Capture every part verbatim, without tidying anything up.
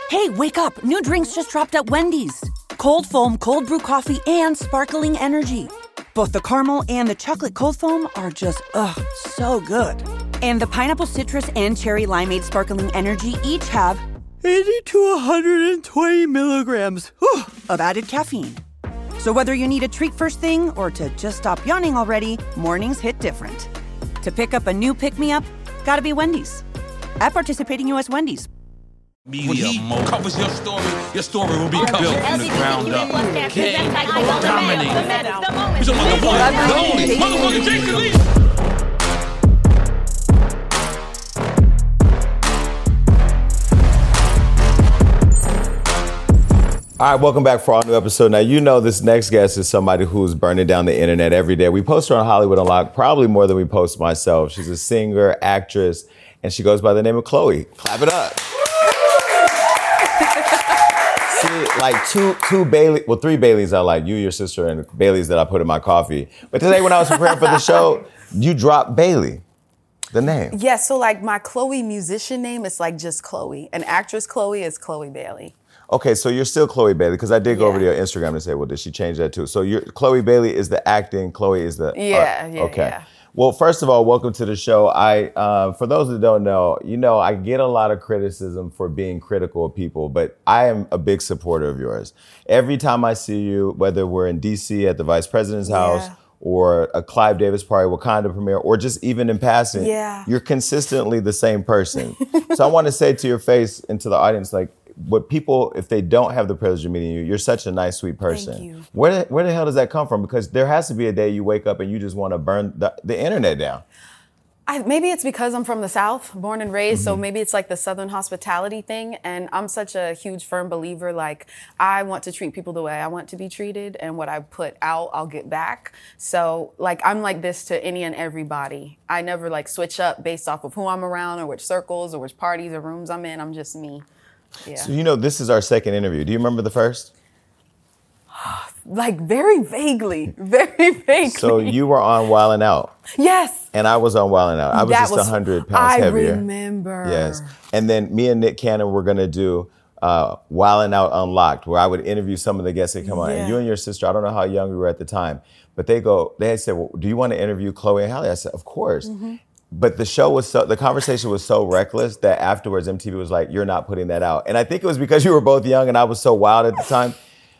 Hey, wake up. New drinks just dropped at Wendy's. Cold foam, cold brew coffee, and sparkling energy. Both the caramel and the chocolate cold foam are just, ugh, so good. And the pineapple citrus and cherry limeade sparkling energy each have eighty to one hundred twenty milligrams whew, of added caffeine. So whether you need a treat first thing or to just stop yawning already, mornings hit different. To pick up a new pick-me-up, gotta be Wendy's. At participating U S Wendy's. Media when he moment. covers your story, your story will be built from the ground up. Okay, dominate. He's a motherfucker, the only motherfucker Jason Lee. All right, welcome back for our new episode. Now, you know this next guest is somebody who's burning down the internet every day. We post her on Hollywood Unlocked probably more than we post myself. She's a singer, actress, and she goes by the name of Chloe. Clap it up. See, like two two Bailey, well, three Baileys I like, you, your sister, and Baileys that I put in my coffee. But today when I was preparing for the show, you dropped Bailey, the name. Yeah, so like my Chloe musician name is like just Chloe. An actress Chloe is Chloe Bailey. Okay, so you're still Chloe Bailey, because I did go yeah. over to your Instagram and say, well, did she change that too? So you're, Chloe Bailey is the acting, Chloe is the Yeah, art. yeah, okay. yeah. Well, first of all, welcome to the show. I, uh, for those that don't know, you know, I get a lot of criticism for being critical of people, but I am a big supporter of yours. Every time I see you, whether we're in D C at the Vice President's house, yeah. or a Clive Davis party, Wakanda premiere, or just even in passing, yeah. you're consistently the same person. So I want to say to your face and to the audience, like, what people, if they don't have the privilege of meeting you, you're such a nice, sweet person. Thank you. Where the, where the hell does that come from? Because there has to be a day you wake up and you just want to burn the, the internet down. I, maybe it's because I'm from the South, born and raised, Mm-hmm. so maybe it's like the Southern hospitality thing. And I'm such a huge, firm believer, like, I want to treat people the way I want to be treated, and what I put out, I'll get back. So, like, I'm like this to any and everybody. I never, like, switch up based off of who I'm around or which circles or which parties or rooms I'm in. I'm just me. Yeah. So, you know, this is our second interview. Do you remember the first? Like, very vaguely, very vaguely. So you were on Wildin' Out. Yes. And I was on Wildin' Out. I was That just was- one hundred pounds I heavier. I remember. Yes. And then me and Nick Cannon were going to do uh, Wildin' Out Unlocked, where I would interview some of the guests that come on. And Yeah. you and your sister, I don't know how young we were at the time, but they go, they said, well, do you want to interview Chloe and Halle? I said, of course. Mm-hmm. But the show was so, the conversation was so reckless that afterwards M T V was like, you're not putting that out. And I think it was because you were both young and I was so wild at the time.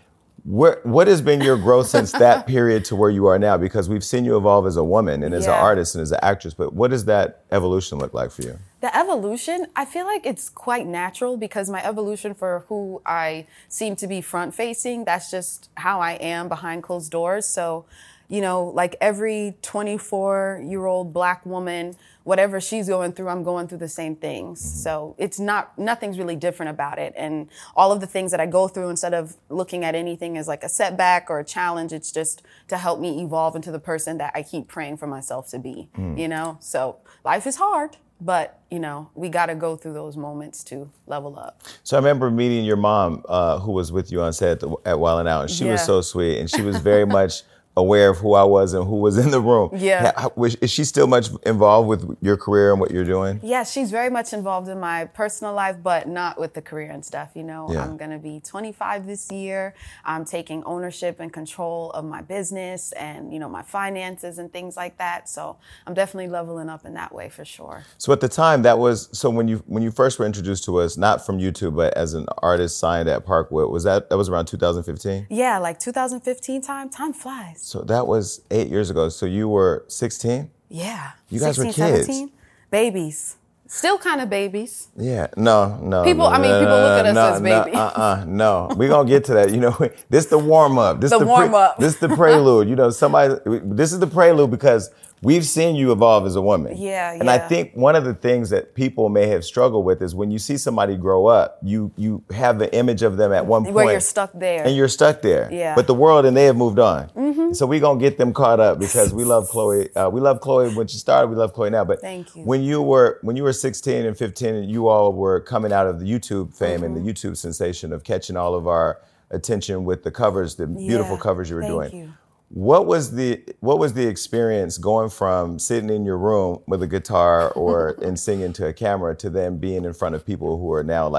Where, what has been your growth since that period to where you are now? Because we've seen you evolve as a woman and as Yeah. an artist and as an actress, but what does that evolution look like for you? The evolution, I feel like it's quite natural, because my evolution for who I seem to be front facing, that's just how I am behind closed doors. So, you know, like every twenty-four year old black woman, whatever she's going through, I'm going through the same things. Mm-hmm. So it's not, nothing's really different about it. And all of the things that I go through, instead of looking at anything as like a setback or a challenge, it's just to help me evolve into the person that I keep praying for myself to be, mm. you know? So life is hard, but, you know, we got to go through those moments to level up. So I remember meeting your mom, uh, who was with you on set at, the, at Wildin' Out, and she Yeah. was so sweet, and she was very much aware of who I was and who was in the room. Yeah. How, is she still much involved with your career and what you're doing? Yeah, she's very much involved in my personal life, but not with the career and stuff. You know, Yeah. I'm going to be twenty-five this year. I'm taking ownership and control of my business and, you know, my finances and things like that. So I'm definitely leveling up in that way for sure. So at the time, that was, so when you when you first were introduced to us, not from YouTube, but as an artist signed at Parkwood, was that, that was around two thousand fifteen? Yeah, like two thousand fifteen time, time flies. So that was eight years ago. So you were sixteen? Yeah. You guys were sixteen, kids. seventeen, babies. Still kind of babies. Yeah, no, no. People- no, I mean, no, people look at us no, as no, babies. Uh-uh, no. We're going to get to that. You know, this the warm-up. This The warm-up. This the prelude. You know, somebody, this is the prelude because we've seen you evolve as a woman. Yeah, And I yeah. think one of the things that people may have struggled with is when you see somebody grow up, you you have the image of them at one point. Where you're stuck there. And you're stuck there. Yeah. But the world and they have moved on. Mm-hmm. So we're going to get them caught up because we love Chloe. Uh, we love Chloe when she started. We love Chloe now. But Thank you. when you were when you were sixteen and fifteen and you all were coming out of the YouTube fame Mm-hmm. and the YouTube sensation of catching all of our attention with the covers, the beautiful Yeah, covers you were thank doing. you. What was the what was the experience going from sitting in your room with a guitar or and singing to a camera to then being in front of people who are now like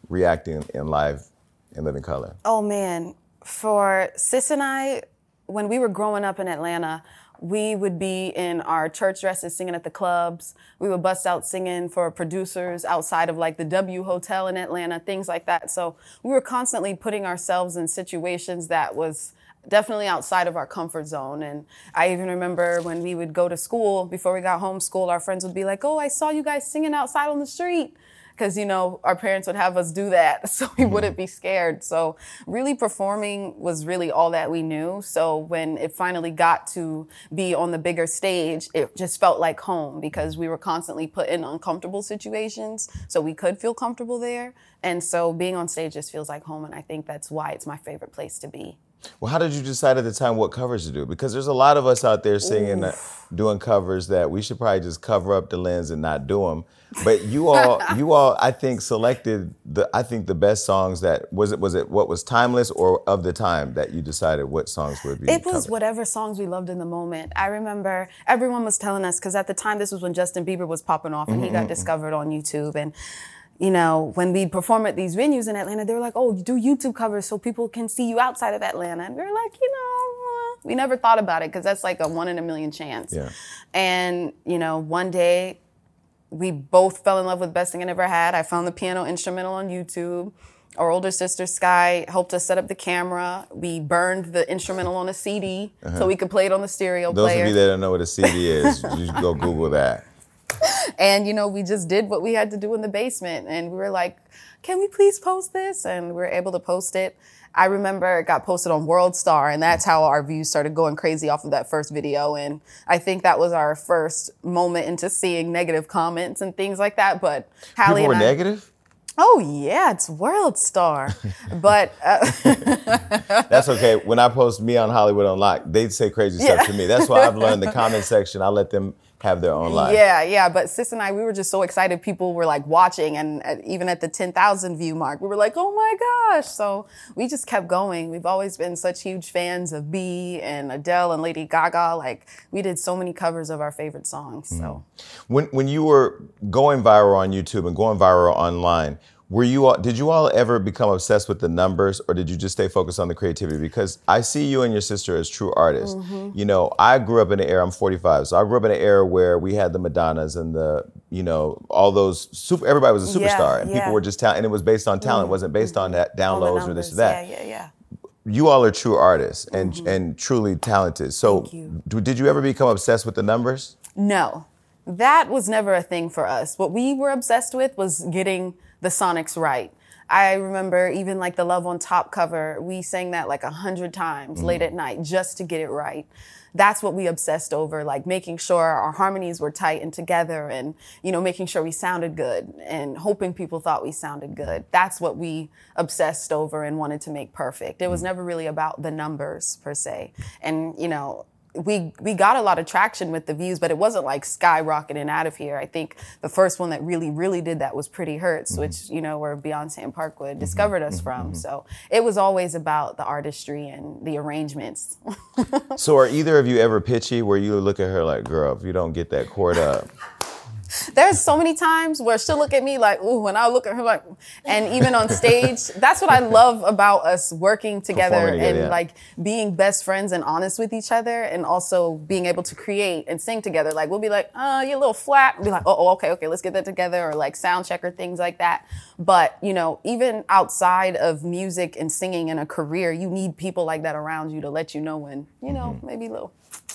reacting in live in Living Color? Oh man, for Sis and I, when we were growing up in Atlanta, we would be in our church dresses singing at the clubs. We would bust out singing for producers outside of like the W Hotel in Atlanta, things like that. So we were constantly putting ourselves in situations that was definitely outside of our comfort zone. And I even remember when we would go to school, before we got homeschooled, our friends would be like, oh, I saw you guys singing outside on the street. Because, you know, our parents would have us do that so we wouldn't be scared. So really performing was really all that we knew. So when it finally got to be on the bigger stage, it just felt like home because we were constantly put in uncomfortable situations so we could feel comfortable there. And so being on stage just feels like home. And I think that's why it's my favorite place to be. Well, how did you decide at the time what covers to do? Because there's a lot of us out there singing, uh, doing covers that we should probably just cover up the lens and not do them. But you all, you all, I think selected the, I think the best songs that was it was it what was timeless or of the time that you decided what songs would be. It was covered? whatever songs we loved in the moment. I remember everyone was telling us because at the time this was when Justin Bieber was popping off and mm-hmm. he got discovered on YouTube and. You know, when we'd perform at these venues in Atlanta, they were like, oh, do YouTube covers so people can see you outside of Atlanta. And we were like, you know, uh, we never thought about it because that's like a one in a million chance. Yeah. And, you know, one day we both fell in love with Best Thing I Never Had. I found the piano instrumental on YouTube. Our older sister, Sky, helped us set up the camera. We burned the instrumental on a C D uh-huh. so we could play it on the stereo Those player. Those of you that don't know what a C D is, you go Google that. And, you know, we just did what we had to do in the basement. And we were like, can we please post this? And we were able to post it. I remember it got posted on World Star, and that's how our views started going crazy off of that first video. And I think that was our first moment into seeing negative comments and things like that. But Hallie People were and I, negative? Oh, yeah, it's World Star. But uh, that's okay. When I post me on Hollywood Unlocked, they say crazy yeah. stuff to me. That's why I've learned the comment section. I let them have their own life. Yeah, yeah. But Sis and I, we were just so excited. People were like watching. And at, even at the ten thousand view mark, we were like, oh my gosh. So we just kept going. We've always been such huge fans of Bee and Adele and Lady Gaga. Like we did so many covers of our favorite songs. So when when you were going viral on YouTube and going viral online, Were you all, did you all ever become obsessed with the numbers, or did you just stay focused on the creativity? Because I see you and your sister as true artists. Mm-hmm. You know, I grew up in an era, I'm forty-five, so I grew up in an era where we had the Madonnas and the, you know, all those, super, everybody was a superstar, yeah, and yeah. people were just talent, and it was based on talent, mm-hmm. it wasn't based on that downloads or this or that. Yeah, yeah, yeah. You all are true artists and mm-hmm. and truly talented. So do, did you ever become obsessed with the numbers? No, that was never a thing for us. What we were obsessed with was getting the sonics right. I remember even like the Love on Top cover, we sang that like a hundred times mm-hmm. late at night just to get it right. That's what we obsessed over, like making sure our harmonies were tight and together and, you know, making sure we sounded good and hoping people thought we sounded good. That's what we obsessed over and wanted to make perfect. It was never really about the numbers per se. And, you know, we we got a lot of traction with the views, but it wasn't like skyrocketing out of here. I think the first one that really, really did that was Pretty Hurts, mm-hmm. which, you know, where Beyonce and Parkwood mm-hmm. discovered us mm-hmm. from. Mm-hmm. So it was always about the artistry and the arrangements. So are either of you ever pitchy where you look at her like, girl, if you don't get that chord up? There's so many times where she'll look at me like, ooh, and I'll look at her like, and even on stage, that's what I love about us working together and together, yeah. like being best friends and honest with each other, and also being able to create and sing together. Like we'll be like, oh, you're a little flat. We'll be like, oh, oh, okay, okay, let's get that together, or like sound check or things like that. But, you know, even outside of music and singing and a career, you need people like that around you to let you know when, you know, mm-hmm. maybe a little...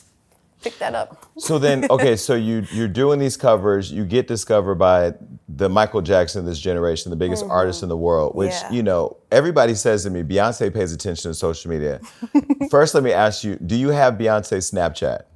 pick that up. So then, okay, so you, you're doing these covers, you get discovered by the Michael Jackson of this generation, the biggest mm-hmm. artist in the world, which, yeah. you know, everybody says to me, Beyonce pays attention to social media. First, let me ask you, do you have Beyonce Snapchat?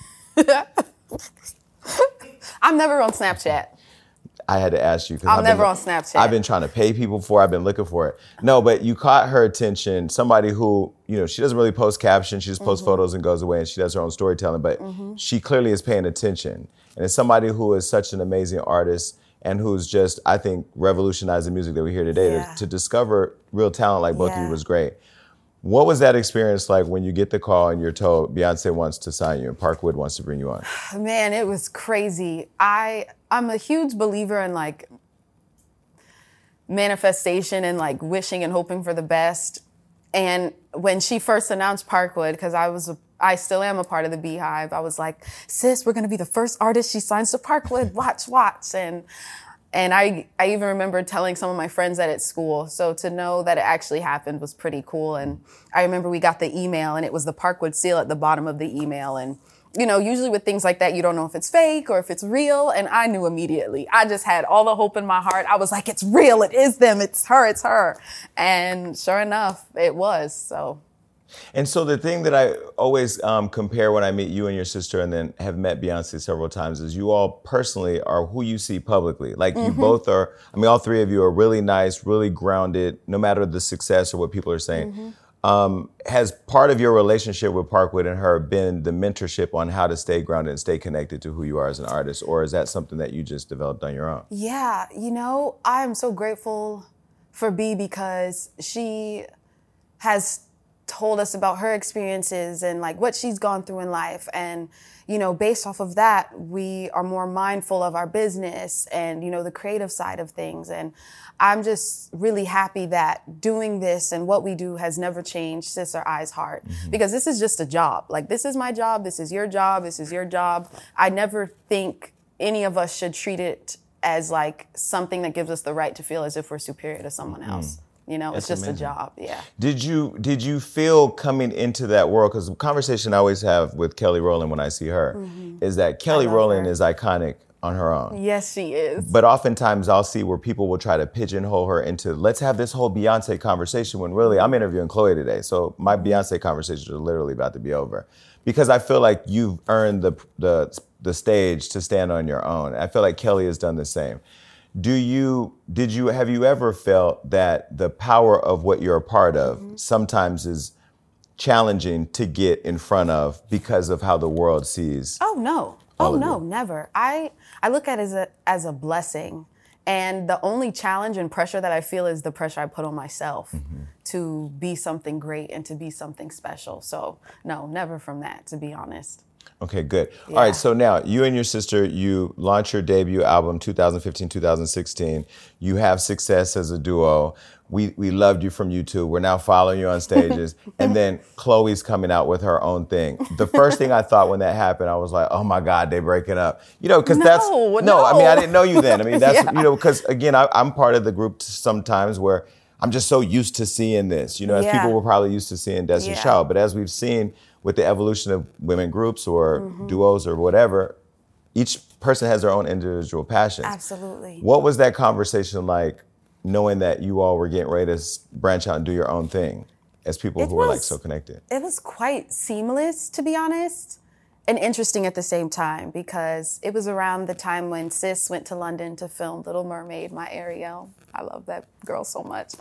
I'm never on Snapchat. I had to ask you. I'm I've never been, on Snapchat. I've been trying to pay people for it. I've been looking for it. No, but you caught her attention. Somebody who, you know, she doesn't really post captions. She just posts mm-hmm. photos and goes away, and she does her own storytelling. But mm-hmm. she clearly is paying attention. And it's somebody who is such an amazing artist and who's just, I think, revolutionized the music that we hear today. Yeah. To, to discover real talent like both yeah. of you was great. What was that experience like when you get the call and you're told Beyonce wants to sign you and Parkwood wants to bring you on? Man, it was crazy. I, I'm a huge believer in like, manifestation and like wishing and hoping for the best. And when she first announced Parkwood, because I was a I still am a part of the Beehive. I was like, sis, we're going to be the first artist she signs to Parkwood. Watch, watch. And and I, I even remember telling some of my friends that at school. So to know that it actually happened was pretty cool. And I remember we got the email, and it was the Parkwood seal at the bottom of the email. And, you know, usually with things like that, you don't know if it's fake or if it's real. And I knew immediately. I just had all the hope in my heart. I was like, it's real. It is them. It's her. It's her. And sure enough, it was. So... And so the thing that I always um, compare when I meet you and your sister, and then have met Beyonce several times, is you all personally are who you see publicly. Like mm-hmm. you both are, I mean, all three of you are really nice, really grounded, no matter the success or what people are saying. Mm-hmm. Um, has part of your relationship with Parkwood and her been the mentorship on how to stay grounded and stay connected to who you are as an artist? Or is that something that you just developed on your own? Yeah, you know, I am so grateful for B because she has told us about her experiences and like what she's gone through in life. And, you know, based off of that, we are more mindful of our business and, you know, the creative side of things. And I'm just really happy that doing this and what we do has never changed since our eyes heart, mm-hmm. because this is just a job. Like, this is my job. This is your job. This is your job. I never think any of us should treat it as like something that gives us the right to feel as if we're superior to someone else. Mm. You know, That's it's just amazing. A job, yeah. Did you did you feel coming into that world, because the conversation I always have with Kelly Rowland when I see her, mm-hmm. is that Kelly Rowland her. is iconic on her own. Yes, she is. But oftentimes I'll see where people will try to pigeonhole her into, let's have this whole Beyonce conversation, when really I'm interviewing Chloe today. So my Beyonce conversations are literally about to be over. Because I feel like you've earned the the the stage to stand on your own. I feel like Kelly has done the same. Do you, did you, have you ever felt that the power of what you're a part of mm-hmm. sometimes is challenging to get in front of because of how the world sees? Oh, no. Oh, no, you? Never. I, I look at it as a, as a blessing. And the only challenge and pressure that I feel is the pressure I put on myself mm-hmm. to be something great and to be something special. So, no, never from that, to be honest. Okay, good. Yeah. All right, so now you and your sister, you launched your debut album twenty fifteen, twenty sixteen. You have success as a duo. We we loved you from YouTube. We're now following you on stages. And then Chloe's coming out with her own thing. The first thing I thought when that happened, I was like, oh my God, they're breaking up. You know, because no, that's, no, no, I mean, I didn't know you then. I mean, that's, yeah. you know, because again, I, I'm part of the group sometimes where I'm just so used to seeing this, you know, as yeah. people were probably used to seeing Destiny's yeah. Child. But as we've seen with the evolution of women groups or mm-hmm. duos or whatever, each person has their own individual passions. Absolutely. What was that conversation like, knowing that you all were getting ready to branch out and do your own thing as people it who was, were like so connected? It was quite seamless, to be honest, and interesting at the same time, because it was around the time when Sis went to London to film Little Mermaid, my Ariel. I love that girl so much.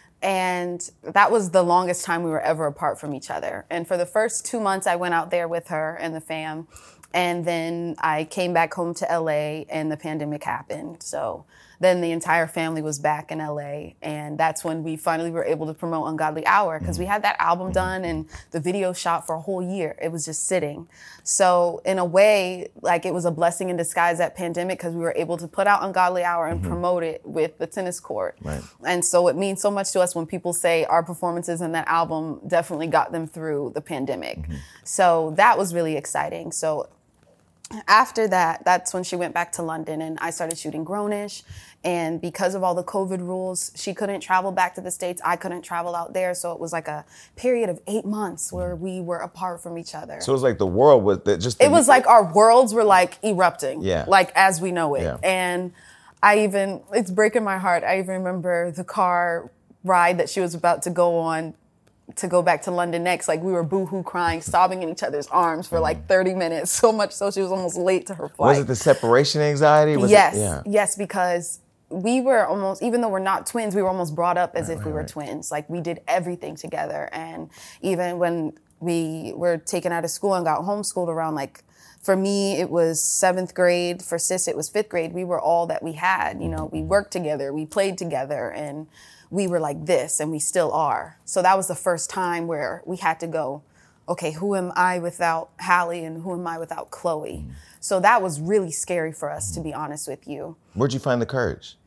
And that was the longest time we were ever apart from each other. And for the first two months, I went out there with her and the fam. And then I came back home to L A and the pandemic happened. So then the entire family was back in L A. And that's when we finally were able to promote Ungodly Hour, because we had that album done and the video shot for a whole year. It was just sitting. So in a way, like, it was a blessing in disguise, that pandemic, because we were able to put out Ungodly Hour and mm-hmm. promote it with the tennis court. Right. And so it means so much to us when people say our performances in that album definitely got them through the pandemic. Mm-hmm. So that was really exciting. So after that, that's when she went back to London and I started shooting Grownish. And because of all the COVID rules, she couldn't travel back to the States. I couldn't travel out there. So it was like a period of eight months where we were apart from each other. So it was like the world was the, just... The, it was like our worlds were like erupting, yeah. like as we know it. Yeah. And I even, it's breaking my heart. I even remember the car ride that she was about to go on to go back to London next. Like, we were boohoo crying, sobbing in each other's arms for like thirty minutes, so much so she was almost late to her flight. Was it the separation anxiety? Was yes, it, yeah. yes, because we were almost, even though we're not twins, we were almost brought up as right, if right, we were right. twins. Like, we did everything together. And even when we were taken out of school and got homeschooled around, like, for me, it was seventh grade. For Sis, it was fifth grade. We were all that we had. You know, we worked together, we played together, and we were like this, and we still are. So that was the first time where we had to go, okay, who am I without Hallie and who am I without Chloe? Mm. So that was really scary for us, to be honest with you. Where'd you find the courage?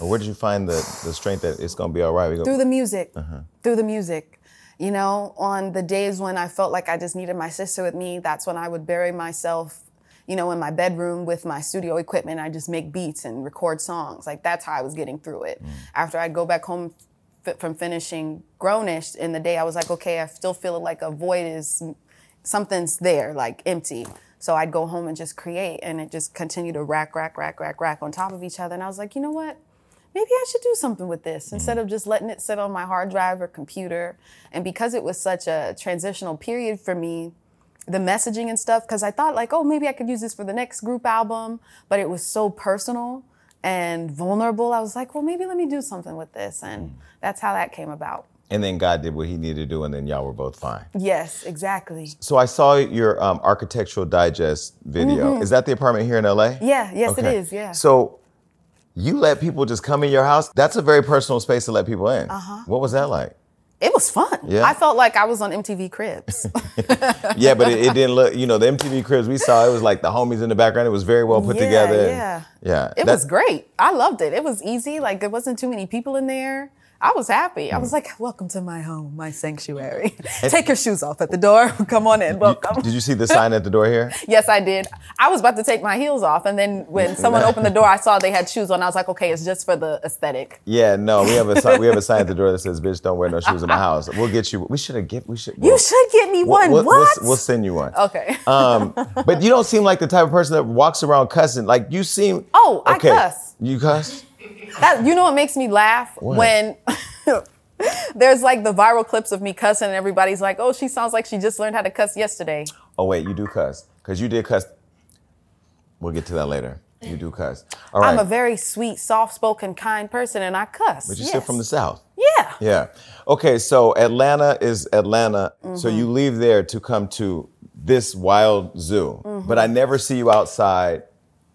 Or where did you find the, the strength that it's going to be all right? We go- Through the music. Uh-huh. Through the music. You know, on the days when I felt like I just needed my sister with me, that's when I would bury myself, you know, in my bedroom with my studio equipment. I just make beats and record songs. Like, that's how I was getting through it. Mm. After I'd go back home f- from finishing Grownish in the day, I was like, okay, I still feel like a void is, something's there, like empty. So I'd go home and just create, and it just continued to rack, rack, rack, rack, rack on top of each other. And I was like, you know what? Maybe I should do something with this mm. instead of just letting it sit on my hard drive or computer. And because it was such a transitional period for me, the messaging and stuff, because I thought like, oh, maybe I could use this for the next group album, but it was so personal and vulnerable. I was like, well, maybe let me do something with this. And mm. that's how that came about. And then God did what he needed to do, and then y'all were both fine. Yes, exactly. So I saw your um, Architectural Digest video. Mm-hmm. Is that the apartment here in L A? Yeah, yes okay. it is, yeah. So you let people just come in your house? That's a very personal space to let people in. Uh-huh. What was that like? It was fun. Yeah. I felt like I was on M T V Cribs. Yeah, but it, it didn't look, you know, the M T V Cribs we saw, it was like the homies in the background. It was very well put yeah, together. Yeah, yeah. It That's, was great. I loved it. It was easy. Like, there wasn't too many people in there. I was happy. Mm. I was like, welcome to my home, my sanctuary. Take your shoes off at the door. Come on in. Welcome. Did you see the sign at the door here? Yes, I did. I was about to take my heels off, and then when someone opened the door, I saw they had shoes on. I was like, okay, it's just for the aesthetic. Yeah, no, we have a sign, we have a sign at the door that says, "Bitch, don't wear no shoes in my house." We'll get you. We should have get. We should. You should get me one. We'll, what? We'll, we'll send you one. Okay. Um, but you don't seem like the type of person that walks around cussing. Like you seem. Oh, okay. I cuss. You cuss? That you know what makes me laugh what? when. There's like the viral clips of me cussing and everybody's like, oh, she sounds like she just learned how to cuss yesterday. Oh, wait, you do cuss. Because you did cuss. We'll get to that later. You do cuss. All right. I'm a very sweet, soft-spoken, kind person, and I cuss. But you're yes. still from the South. Yeah. Yeah. Okay, so Atlanta is Atlanta. Mm-hmm. So you leave there to come to this wild zoo. Mm-hmm. But I never see you outside.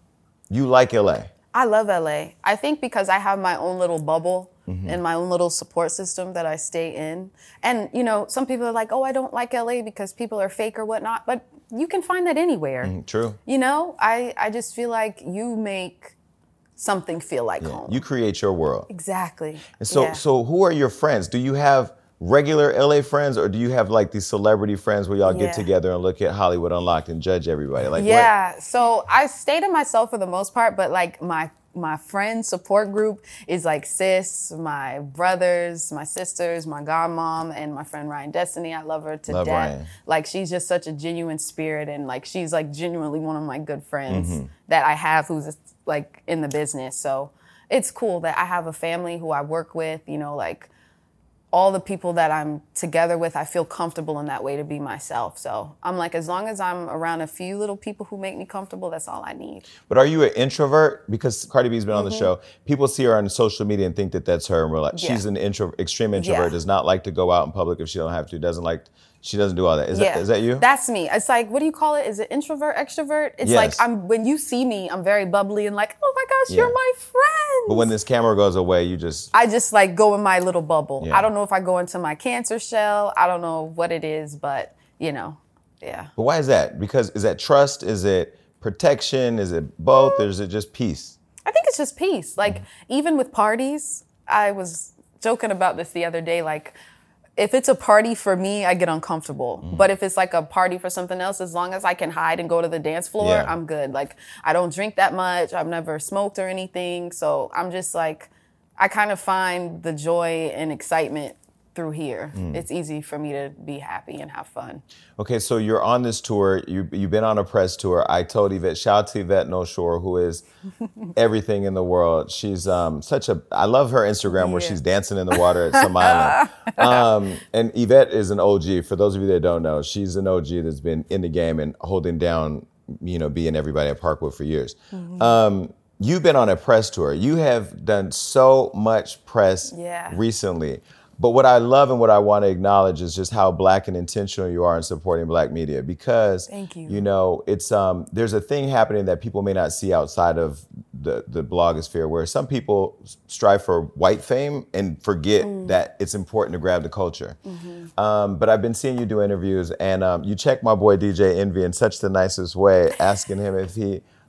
You like L A. I love L A. I think because I have my own little bubble. Mm-hmm. And my own little support system that I stay in. And, you know, some people are like, oh, I don't like L A because people are fake or whatnot. But you can find that anywhere. Mm, true. You know, I, I just feel like you make something feel like yeah. home. You create your world. Exactly. And so, yeah. so who are your friends? Do you have regular L A friends, or do you have like these celebrity friends where y'all yeah. get together and look at Hollywood Unlocked and judge everybody? Like, yeah. What? So I stay to myself for the most part, but like my My friend support group is like sis, my brothers, my sisters, my godmom, and my friend Ryan Destiny. I love her to love death. Ryan. Like, she's just such a genuine spirit, and like she's like genuinely one of my good friends mm-hmm. that I have who's like in the business. So it's cool that I have a family who I work with, you know, like all the people that I'm together with, I feel comfortable in that way to be myself. So I'm like, as long as I'm around a few little people who make me comfortable, that's all I need. But are you an introvert? Because Cardi B's been mm-hmm. on the show. People see her on social media and think that that's her in real life. Yeah. She's an intro, extreme introvert, yeah. does not like to go out in public if she don't have to, doesn't like, she doesn't do all that. Is, yeah. that, is that you? That's me. It's like, what do you call it? Is it introvert, extrovert? It's yes. like, I'm when you see me, I'm very bubbly and like, oh my gosh, yeah. you're my friend. But when this camera goes away, you just... I just like go in my little bubble. Yeah. I don't know if I go into my cancer shell. I don't know what it is, but you know, yeah. But why is that? Because is that trust? Is it protection? Is it both? Mm. Or is it just peace? I think it's just peace. Like, mm-hmm. even with parties, I was joking about this the other day, like, if it's a party for me, I get uncomfortable. Mm. But if it's like a party for something else, as long as I can hide and go to the dance floor, yeah. I'm good. Like, I don't drink that much. I've never smoked or anything. So I'm just like, I kind of find the joy and excitement through here. Mm. It's easy for me to be happy and have fun. Okay, so you're on this tour. You, you've been on a press tour. I told Yvette, shout out to Yvette No Shore, who is everything in the world. She's um, such a, I love her Instagram yeah. where she's dancing in the water at some island. Um, and Yvette is an O G. For those of you that don't know, she's an O G that's been in the game and holding down, you know, being everybody at Parkwood for years. Mm-hmm. Um, you've been on a press tour. You have done so much press yeah. recently. But what I love and what I want to acknowledge is just how Black and intentional you are in supporting Black media, because, Thank you. you know, it's um, there's a thing happening that people may not see outside of the, the blogosphere, where some people strive for white fame and forget mm. that it's important to grab the culture. Mm-hmm. Um, but I've been seeing you do interviews, and um, you check my boy D J Envy in such the nicest way, asking him if he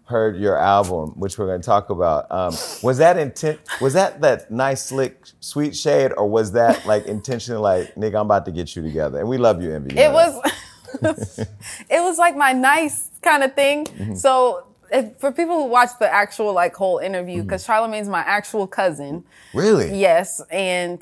heard your album, which we're going to talk about. Um, was that intent? Was that that nice, slick, sweet shade, or was that like intentionally like, nigga, I'm about to get you together? And we love you, Envy. You it was, it was like my nice kind of thing. Mm-hmm. So if, for people who watch the actual like whole interview, because mm-hmm. Charlamagne's my actual cousin. Really? Yes, and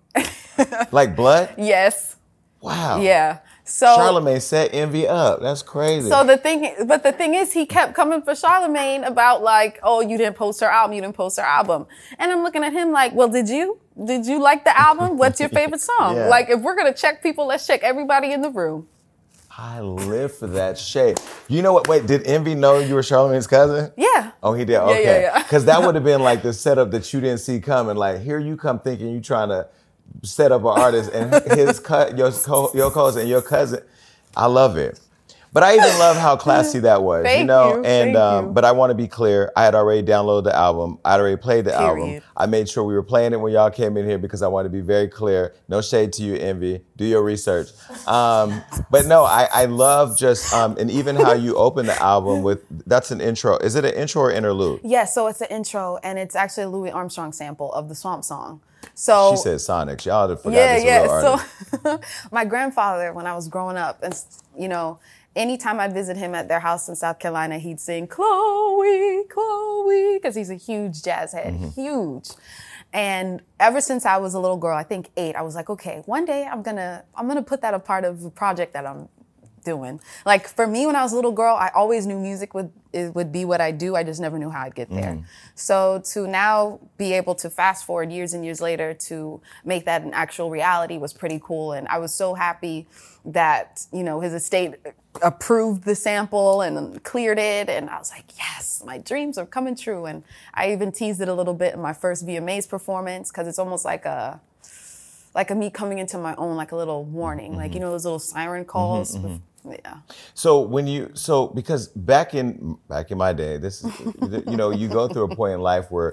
like blood? Yes. Wow. Yeah. So Charlamagne set Envy up. That's crazy. So the thing, but the thing is, he kept coming for Charlamagne about like, oh, you didn't post her album, you didn't post her album, and I'm looking at him like, well, did you? Did you like the album? What's your favorite song? Yeah. Like, if we're gonna check people, let's check everybody in the room. I live for that shade. You know what? Wait, did Envy know you were Charlamagne's cousin? Yeah. Oh, he did. Okay. Yeah, yeah, yeah. Because that would have been like the setup that you didn't see coming. Like, here you come thinking you trying to set up an artist, and his cut, your co- your cousin, your cousin. I love it. But I even love how classy that was. Thank you know, you. and Thank um, you. but I want to be clear. I had already downloaded the album. I had already played the Period. album. I made sure we were playing it when y'all came in here because I want to be very clear. No shade to you, Envy. Do your research. Um, but no, I, I love just um, and even how you open the album with that's an intro. Is it an intro or interlude? Yes, yeah, so it's an intro, and it's actually a Louis Armstrong sample of the Swamp Song. So she said Sonic. Y'all had forgot yeah, this yeah. real artist. So my grandfather, when I was growing up, and you know, anytime I'd visit him at their house in South Carolina, he'd sing Chloe, Chloe, because he's a huge jazz head, mm-hmm. huge. And ever since I was a little girl, I think eight, I was like, okay, one day I'm gonna I'm gonna put that a part of a project that I'm doing. Like for me, when I was a little girl, I always knew music would it would be what I do. I just never knew how I'd get there. Mm. So to now be able to fast forward years and years later to make that an actual reality was pretty cool. And I was so happy that, you know, his estate approved the sample and cleared it. And I was like, yes, my dreams are coming true. And I even teased it a little bit in my first V M As performance because it's almost like a like a me coming into my own, like a little warning, mm-hmm. like, you know, those little siren calls. Mm-hmm, mm-hmm. Yeah. So when you, so because back in, back in my day, this is, you know, you go through a point in life where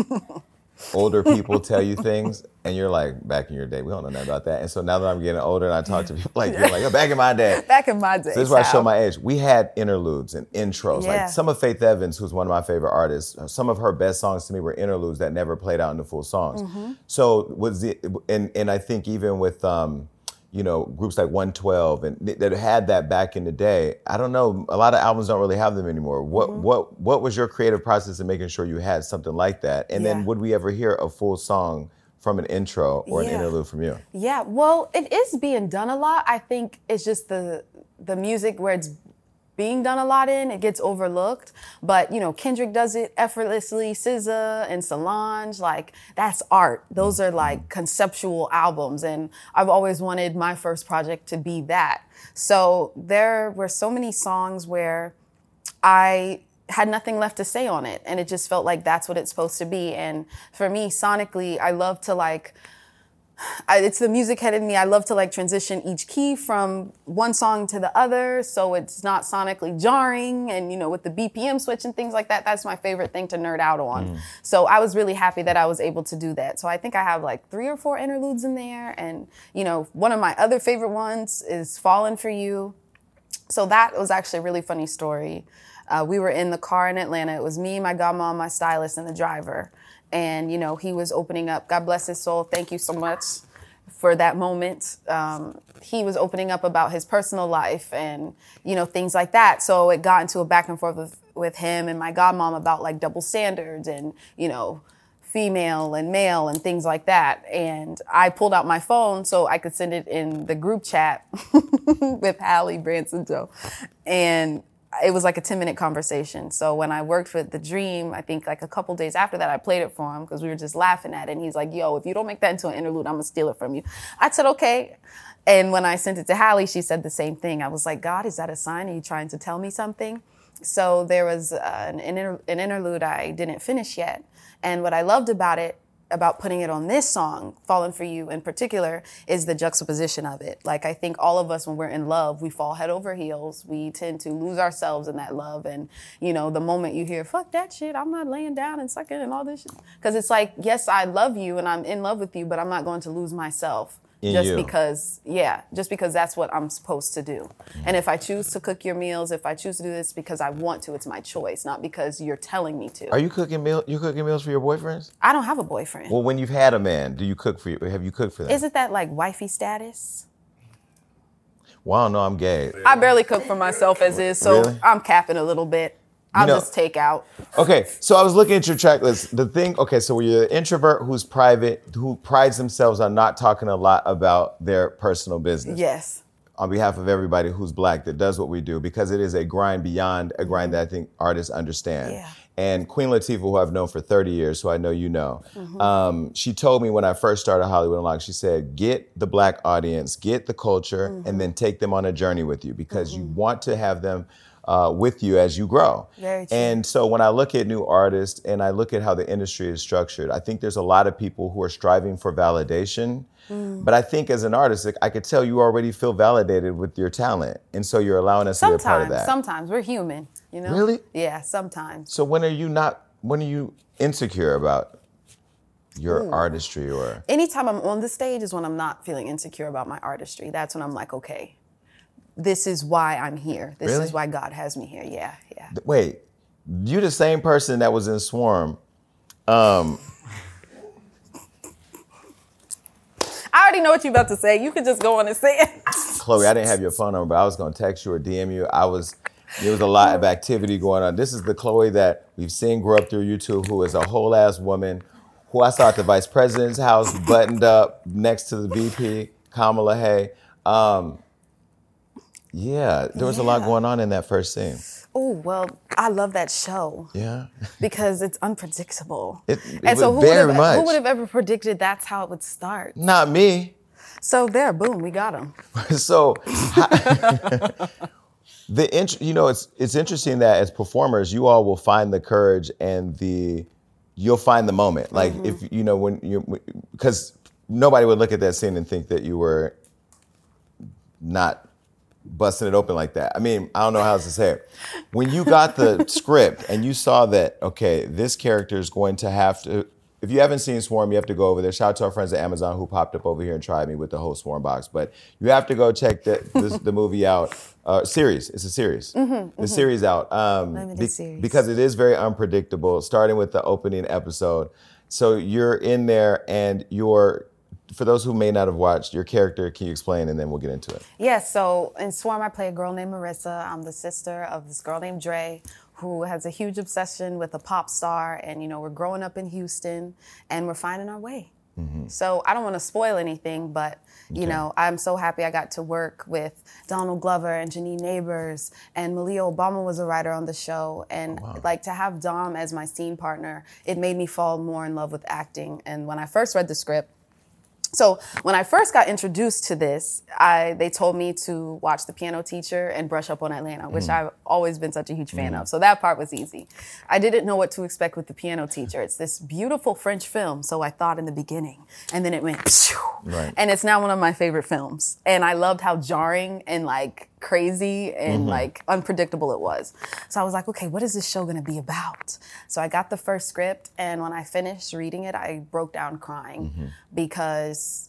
older people tell you things and you're like, back in your day, we don't know nothing about that. And so now that I'm getting older and I talk to people like, you're like, oh, back in my day. Back in my day. So this is where I show my age. We had interludes and intros. Yeah. Like some of Faith Evans, who's one of my favorite artists, some of her best songs to me were interludes that never played out into full songs. Mm-hmm. So was the, and, and I think even with, um, you know, groups like one twelve and that had that back in the day. I don't know, a lot of albums don't really have them anymore. What mm-hmm. what what was your creative process in making sure you had something like that? And yeah. then would we ever hear a full song from an intro or yeah. an interlude from you? Yeah, well, it is being done a lot. I think it's just the the music where it's being done a lot in, it gets overlooked. But, you know, Kendrick does it effortlessly, S Z A and Solange, like, that's art. Those are like conceptual albums. And I've always wanted my first project to be that. So there were so many songs where I had nothing left to say on it. And it just felt like that's what it's supposed to be. And for me, sonically, I love to like, I, it's the music head in me. I love to like transition each key from one song to the other so it's not sonically jarring and, you know, with the B P M switch and things like that, that's my favorite thing to nerd out on. Mm. So I was really happy that I was able to do that. So I think I have like three or four interludes in there. And, you know, one of my other favorite ones is Fallen for You. So that was actually a really funny story. Uh, we were in the car in Atlanta. It was me, my godmom, my stylist, and the driver. And, you know, he was opening up, God bless his soul, thank you so much for that moment. Um, he was opening up about his personal life and, you know, things like that. So it got into a back and forth with, with him and my godmom about like double standards and, you know, female and male and things like that. And I pulled out my phone so I could send it in the group chat with Hallie, Branson, Joe. And it was like a ten minute conversation. So when I worked for The Dream, I think like a couple days after that, I played it for him because we were just laughing at it. And he's like, yo, if you don't make that into an interlude, I'm gonna steal it from you. I said, okay. And when I sent it to Hallie, she said the same thing. I was like, God, is that a sign? Are you trying to tell me something? So there was uh, an, inter- an interlude I didn't finish yet. And what I loved about it, about putting it on this song, Fallen for You in particular, is the juxtaposition of it. Like, I think all of us, when we're in love, we fall head over heels. We tend to lose ourselves in that love. And, you know, the moment you hear, fuck that shit, I'm not laying down and sucking and all this shit. Because it's like, yes, I love you and I'm in love with you, but I'm not going to lose myself In just you. because, yeah, just because that's what I'm supposed to do. Mm-hmm. And if I choose to cook your meals, if I choose to do this because I want to, it's my choice, not because you're telling me to. Are you cooking meal? You cooking meals for your boyfriends? I don't have a boyfriend. Well, when you've had a man, do you cook for you? Have you cooked for them? Isn't that like wifey status? Well, I don't know. I'm gay. I barely cook for myself as is, so Really? I'm capping a little bit. I'll You know- just take out. Okay, so I was looking at your track list. The thing, okay, so you're an introvert who's private, who prides themselves on not talking a lot about their personal business. Yes. On behalf of everybody who's black that does what we do, because it is a grind beyond a grind that I think artists understand. Yeah. And Queen Latifah, who I've known for thirty years, who I know you know, Mm-hmm. um, she told me when I first started Hollywood Unlocked, she said, get the black audience, get the culture, Mm-hmm. and then take them on a journey with you, because you want to have them uh, with you as you grow. Very true. And so when I look at new artists and I look at how the industry is structured, I think there's a lot of people who are striving for validation. Mm. But I think as an artist, like, I could tell you already feel validated with your talent. And so you're allowing us to be a part of Sometimes, that. sometimes we're human, you know? Really? Yeah, sometimes. So when are you not, when are you insecure about your artistry or? Anytime I'm on the stage is when I'm not feeling insecure about my artistry. That's when I'm like, okay, this is why I'm here. This Really? is why God has me here. Yeah, yeah. Wait, you the same person that was in Swarm. Um, I already know what you're about to say. You can just go on and say it. Chloe, I didn't have your phone number, but I was gonna text you or D M you. I was, there was a lot of activity going on. This is the Chloe that we've seen grow up through YouTube, who is a whole ass woman, who I saw at the vice president's house, buttoned up next to the V P, Kamala Hay. Um, yeah, there was a lot Yeah. going on in that first scene. Oh, well, I love that show Yeah. because it's unpredictable. It- it and so was who very would, have, much. who would have ever predicted that's how it would start? Not me. So there, boom, we got him. So the int- you know, it's it's interesting that as performers, you all will find the courage and the you'll find the moment. Like Mm-hmm. if you know when you, because nobody would look at that scene and think that you were not busting it open like that. I mean, I don't know how else to say it. When you got the script and you saw that, okay, this character is going to have to, if you haven't seen Swarm, you have to go over there. Shout out to our friends at Amazon who popped up over here and tried me with the whole Swarm box. But you have to go check the, this, the movie out. Uh, series, it's a series. The series out. Um, Limited series. Because it is very unpredictable, starting with the opening episode. So you're in there and you're, for those who may not have watched, your character, can you explain, and then we'll get into it. Yeah, so in Swarm, I play a girl named Marissa. I'm the sister of this girl named Dre, who has a huge obsession with a pop star. And, you know, we're growing up in Houston and we're finding our way. Mm-hmm. So I don't want to spoil anything, but, you Okay. know, I'm so happy I got to work with Donald Glover and Janine Neighbors, and Malia Obama was a writer on the show. And like to have Dom as my scene partner, it made me fall more in love with acting. And when I first read the script, So when I first got introduced to this, I they told me to watch The Piano Teacher and brush up on Atlanta, which Mm. I've always been such a huge fan of. So that part was easy. I didn't know what to expect with The Piano Teacher. It's this beautiful French film, so I thought in the beginning. And then it went, pshoo. Right. And it's now one of my favorite films. And I loved how jarring and like crazy and Mm-hmm. like unpredictable it was. So I was like, okay, what is this show gonna be about? So I got the first script, and when I finished reading it, I broke down crying Mm-hmm. because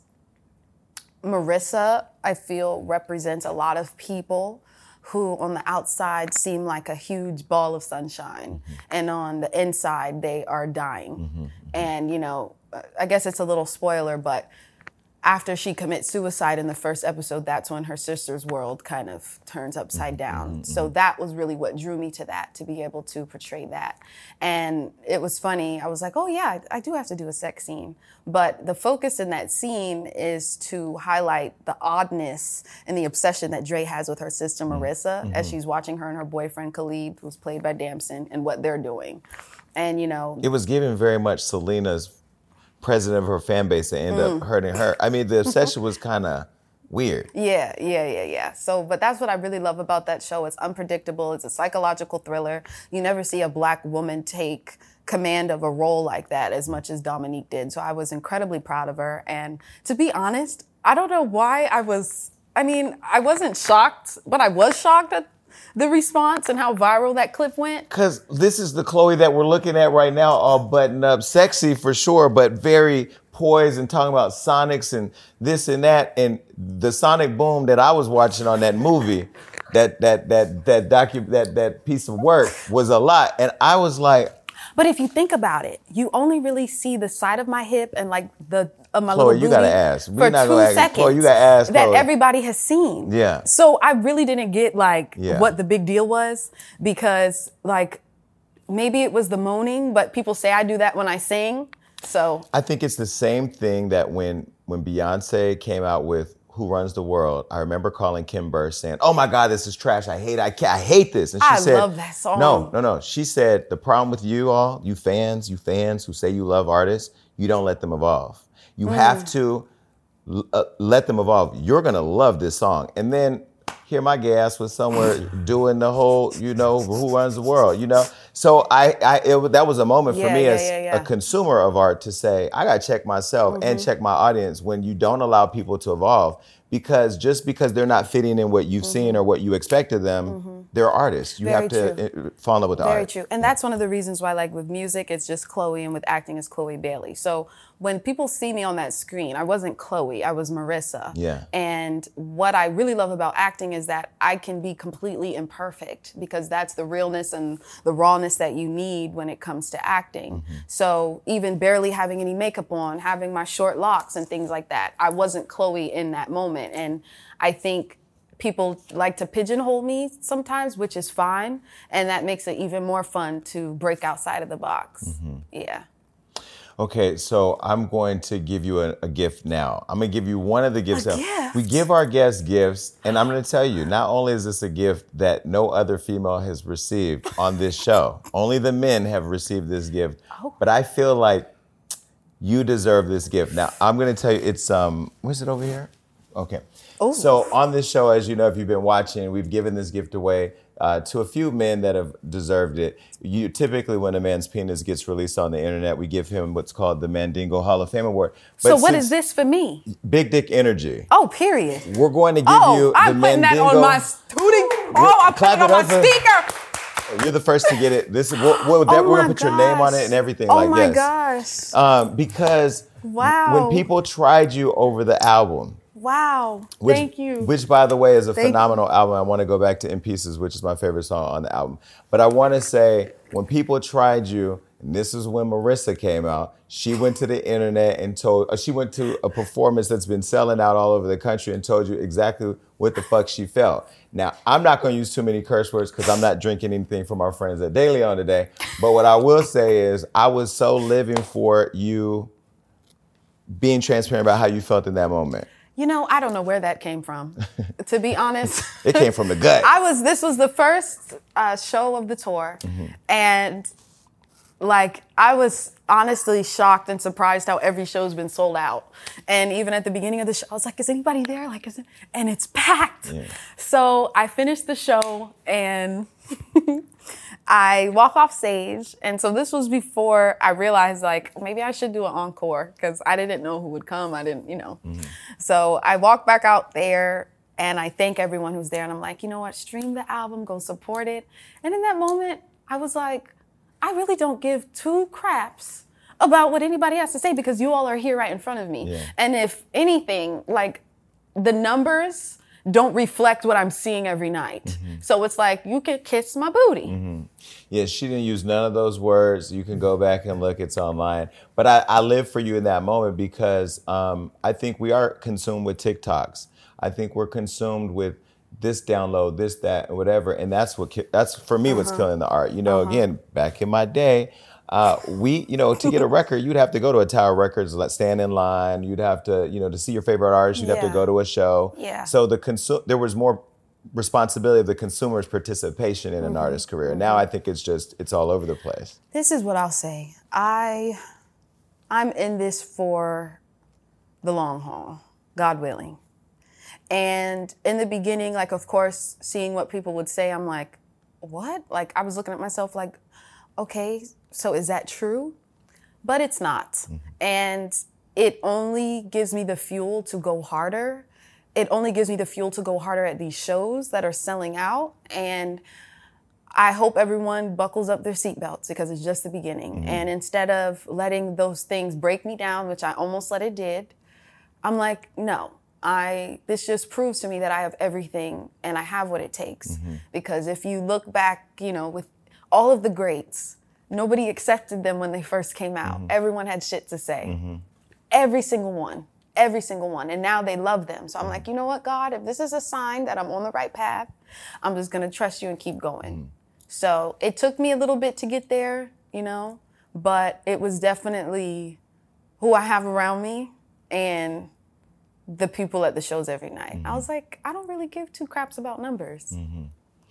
Marissa, I feel, represents a lot of people who on the outside seem like a huge ball of sunshine, Mm-hmm. and on the inside they are dying. And you know, I guess it's a little spoiler, but after she commits suicide in the first episode, that's when her sister's world kind of turns upside down. So that was really what drew me to that, to be able to portray that. And it was funny. I was like, oh yeah, I, I do have to do a sex scene. But the focus in that scene is to highlight the oddness and the obsession that Dre has with her sister Marissa as she's watching her and her boyfriend Khalid, who's played by Damson, and what they're doing. And you know, It was giving very much Selena's president of her fan base that ended up hurting her. I mean, the obsession was kind of weird. Yeah, yeah, yeah, yeah. So, but that's what I really love about that show. It's unpredictable. It's a psychological thriller. You never see a black woman take command of a role like that as much as Dominique did. So I was incredibly proud of her. And to be honest, I don't know why I was, I mean, I wasn't shocked, but I was shocked at the response and how viral that clip went. Because this is the Chloe that we're looking at right now, all buttoned up, sexy for sure, but very poise and talking about sonics and this and that. And the sonic boom that I was watching on that movie, that that that that docu that that piece of work was a lot. And I was like, but if you think about it, you only really see the side of my hip and like the of my Chloe, little booty you gotta ask. for We're not two gonna ask. seconds. Chloe, you gotta ask. That Chloe. everybody has seen. Yeah. So I really didn't get like Yeah. what the big deal was, because like maybe it was the moaning, but people say I do that when I sing. So I think it's the same thing that when when Beyonce came out with Who Runs the World, I remember calling Kim Burr saying, "Oh my God, this is trash. I hate. I can't, I hate this." And she I said, love that song. No, no, no. She said the problem with you all, you fans, you fans who say you love artists, you don't let them evolve. You Mm. have to uh, let them evolve. You're gonna love this song, and then here my gay ass was somewhere doing the whole, you know, Who Runs the World, you know. So I, I it, that was a moment for Yeah, me yeah, as yeah, yeah. a consumer of art to say, I gotta check myself and Mm-hmm. check my audience when you don't allow people to evolve. Because just because they're not fitting in what you've seen or what you expected them, they're artists. You Mm-hmm. Very have to true. uh, fall in love with the Very art. true. And that's one of the reasons why, like, with music, it's just Chloe, and with acting, it's Chloe Bailey. So when people see me on that screen, I wasn't Chloe, I was Marissa. Yeah. And what I really love about acting is that I can be completely imperfect, because that's the realness and the rawness that you need when it comes to acting. Mm-hmm. So even barely having any makeup on, having my short locks and things like that, I wasn't Chloe in that moment. And I think people like to pigeonhole me sometimes, which is fine. And that makes it even more fun to break outside of the box. Mm-hmm. Yeah. Okay, so I'm going to give you a, a gift now. I'm gonna give you one of the gifts. A that- gift? We give our guests gifts, and I'm gonna tell you, not only is this a gift that no other female has received on this show, only the men have received this gift, Oh. but I feel like you deserve this gift. Now, I'm gonna tell you, it's, um, where's it over here? Okay. Oh. So on this show, as you know, if you've been watching, we've given this gift away uh, to a few men that have deserved it. You typically, when a man's penis gets released on the internet, we give him what's called the Mandingo Hall of Fame Award. But So what since is this for me? Big Dick Energy. Oh, period. We're going to give Oh, you the I'm putting that Mandingo. on my tooting. Oh, I'm Clap putting it on it my up for- speaker. You're the first to get it. This is we'll, we'll, Oh we're my gonna put your name on gosh. it and everything Oh like my this. gosh. Um, because Wow. when people tried you over the album, Wow. Which, Thank you. Which, by the way, is a Thank phenomenal album. I want to go back to In Pieces, which is my favorite song on the album. But I want to say, when people tried you, and this is when Marissa came out, she went to the internet and told, uh, she went to a performance that's been selling out all over the country and told you exactly what the fuck she felt. Now, I'm not going to use too many curse words because I'm not drinking anything from our friends at De Leon today. But what I will say is, I was so living for you being transparent about how you felt in that moment. You know, I don't know where that came from, to be honest. It came from the gut. I was, this was the first uh, show of the tour. Mm-hmm. And like, I was honestly shocked and surprised how every show's been sold out. And even at the beginning of the show, I was like, is anybody there? Like, is it? And it's packed. Yeah. So I finished the show and I walk off stage. And so this was before I realized, like, maybe I should do an encore, because I didn't know who would come. I didn't, you know. Mm-hmm. So I walk back out there and I thank everyone who's there. And I'm like, you know what? Stream the album, go support it. And in that moment, I was like, I really don't give two craps about what anybody has to say, because you all are here right in front of me. Yeah. And if anything, like, the numbers don't reflect what I'm seeing every night. Mm-hmm. So it's like, you can kiss my booty. Mm-hmm. Yeah, she didn't use none of those words. You can go back and look, it's online. But I, I live for you in that moment because um, I think we are consumed with TikToks. I think we're consumed with this download, this, that, and whatever. And that's what, ki- that's for me what's killing the art. You know, again, back in my day, uh, we, you know, to get a record, you'd have to go to a Tower Records, like stand in line. You'd have to, you know, to see your favorite artist, you'd have Yeah. to go to a show. Yeah. So the consu- there was more responsibility of the consumer's participation in an artist's career. Now I think it's just, it's all over the place. This is what I'll say. I, I'm in this for the long haul, God willing. And in the beginning, like, of course, seeing what people would say, I'm like, what? Like, I was looking at myself like, okay, so is that true? But it's not. Mm-hmm. And it only gives me the fuel to go harder. It only gives me the fuel to go harder at these shows that are selling out. And I hope everyone buckles up their seatbelts because it's just the beginning. Mm-hmm. And instead of letting those things break me down, which I almost let it did, I'm like, no, I, this just proves to me that I have everything and I have what it takes. Mm-hmm. Because if you look back, you know, with all of the greats, nobody accepted them when they first came out. Mm-hmm. Everyone had shit to say. Mm-hmm. Every single one. Every single one. And now they love them. So I'm mm-hmm. like, you know what, God, if this is a sign that I'm on the right path, I'm just going to trust you and keep going. Mm-hmm. So it took me a little bit to get there, you know, but it was definitely who I have around me and the people at the shows every night. Mm-hmm. I was like, I don't really give two craps about numbers. Mm-hmm.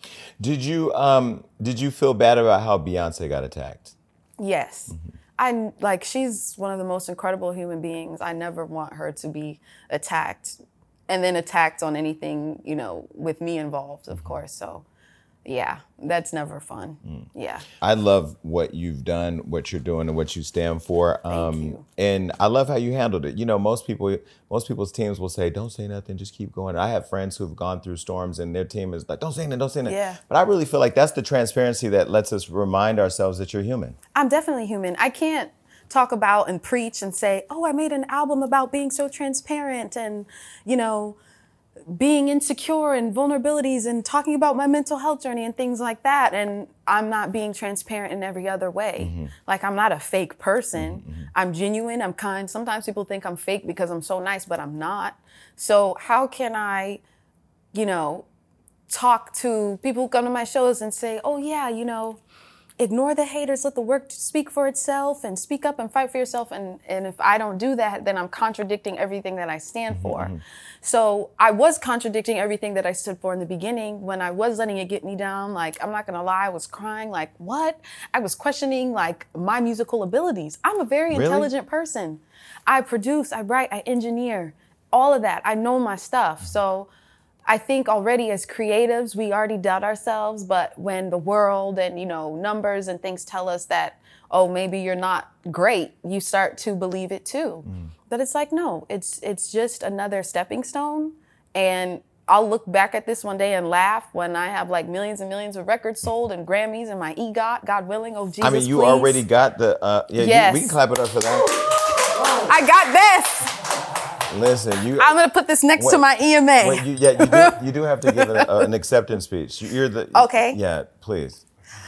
Did you um, did you feel bad about how Beyonce got attacked? Yes. Mm-hmm. I like she's one of the most incredible human beings. I never want her to be attacked and then attacked on anything, you know, with me involved, of mm-hmm. course. So yeah, that's never fun. Mm. Yeah. I love what you've done, what you're doing, and what you stand for. Thank um, you. And I love how you handled it. You know, most people, most people's teams will say, "Don't say nothing, just keep going." I have friends who've gone through storms, and their team is like, "Don't say nothing, don't say nothing." Yeah. But I really feel like that's the transparency that lets us remind ourselves that you're human. I'm definitely human. I can't talk about and preach and say, "Oh, I made an album about being so transparent," and you know, being insecure and vulnerabilities and talking about my mental health journey and things like that. And I'm not being transparent in every other way. Mm-hmm. Like I'm not a fake person. Mm-hmm. I'm genuine. I'm kind. Sometimes people think I'm fake because I'm so nice, but I'm not. So how can I, you know, talk to people who come to my shows and say, oh yeah, you know, ignore the haters, let the work speak for itself and speak up and fight for yourself. And, and if I don't do that, then I'm contradicting everything that I stand mm-hmm. for. So I was contradicting everything that I stood for in the beginning when I was letting it get me down. Like, I'm not gonna lie, I was crying, like, what? I was questioning like my musical abilities. I'm a very really? intelligent person. I produce, I write, I engineer, all of that. I know my stuff. So I think already as creatives, we already doubt ourselves, but when the world and, you know, numbers and things tell us that, oh, maybe you're not great, you start to believe it too. Mm. But it's like, no, it's it's just another stepping stone. And I'll look back at this one day and laugh when I have like millions and millions of records sold and Grammys and my EGOT, God willing, oh Jesus, I mean, you please. already got the, uh, yeah, yes. you, we can clap it up for that. I got this. Listen, you. I'm gonna put this next wait, to my E M A. Wait, you, yeah, you do, you do have to give it a, an acceptance speech. You're the. Okay. Yeah, please.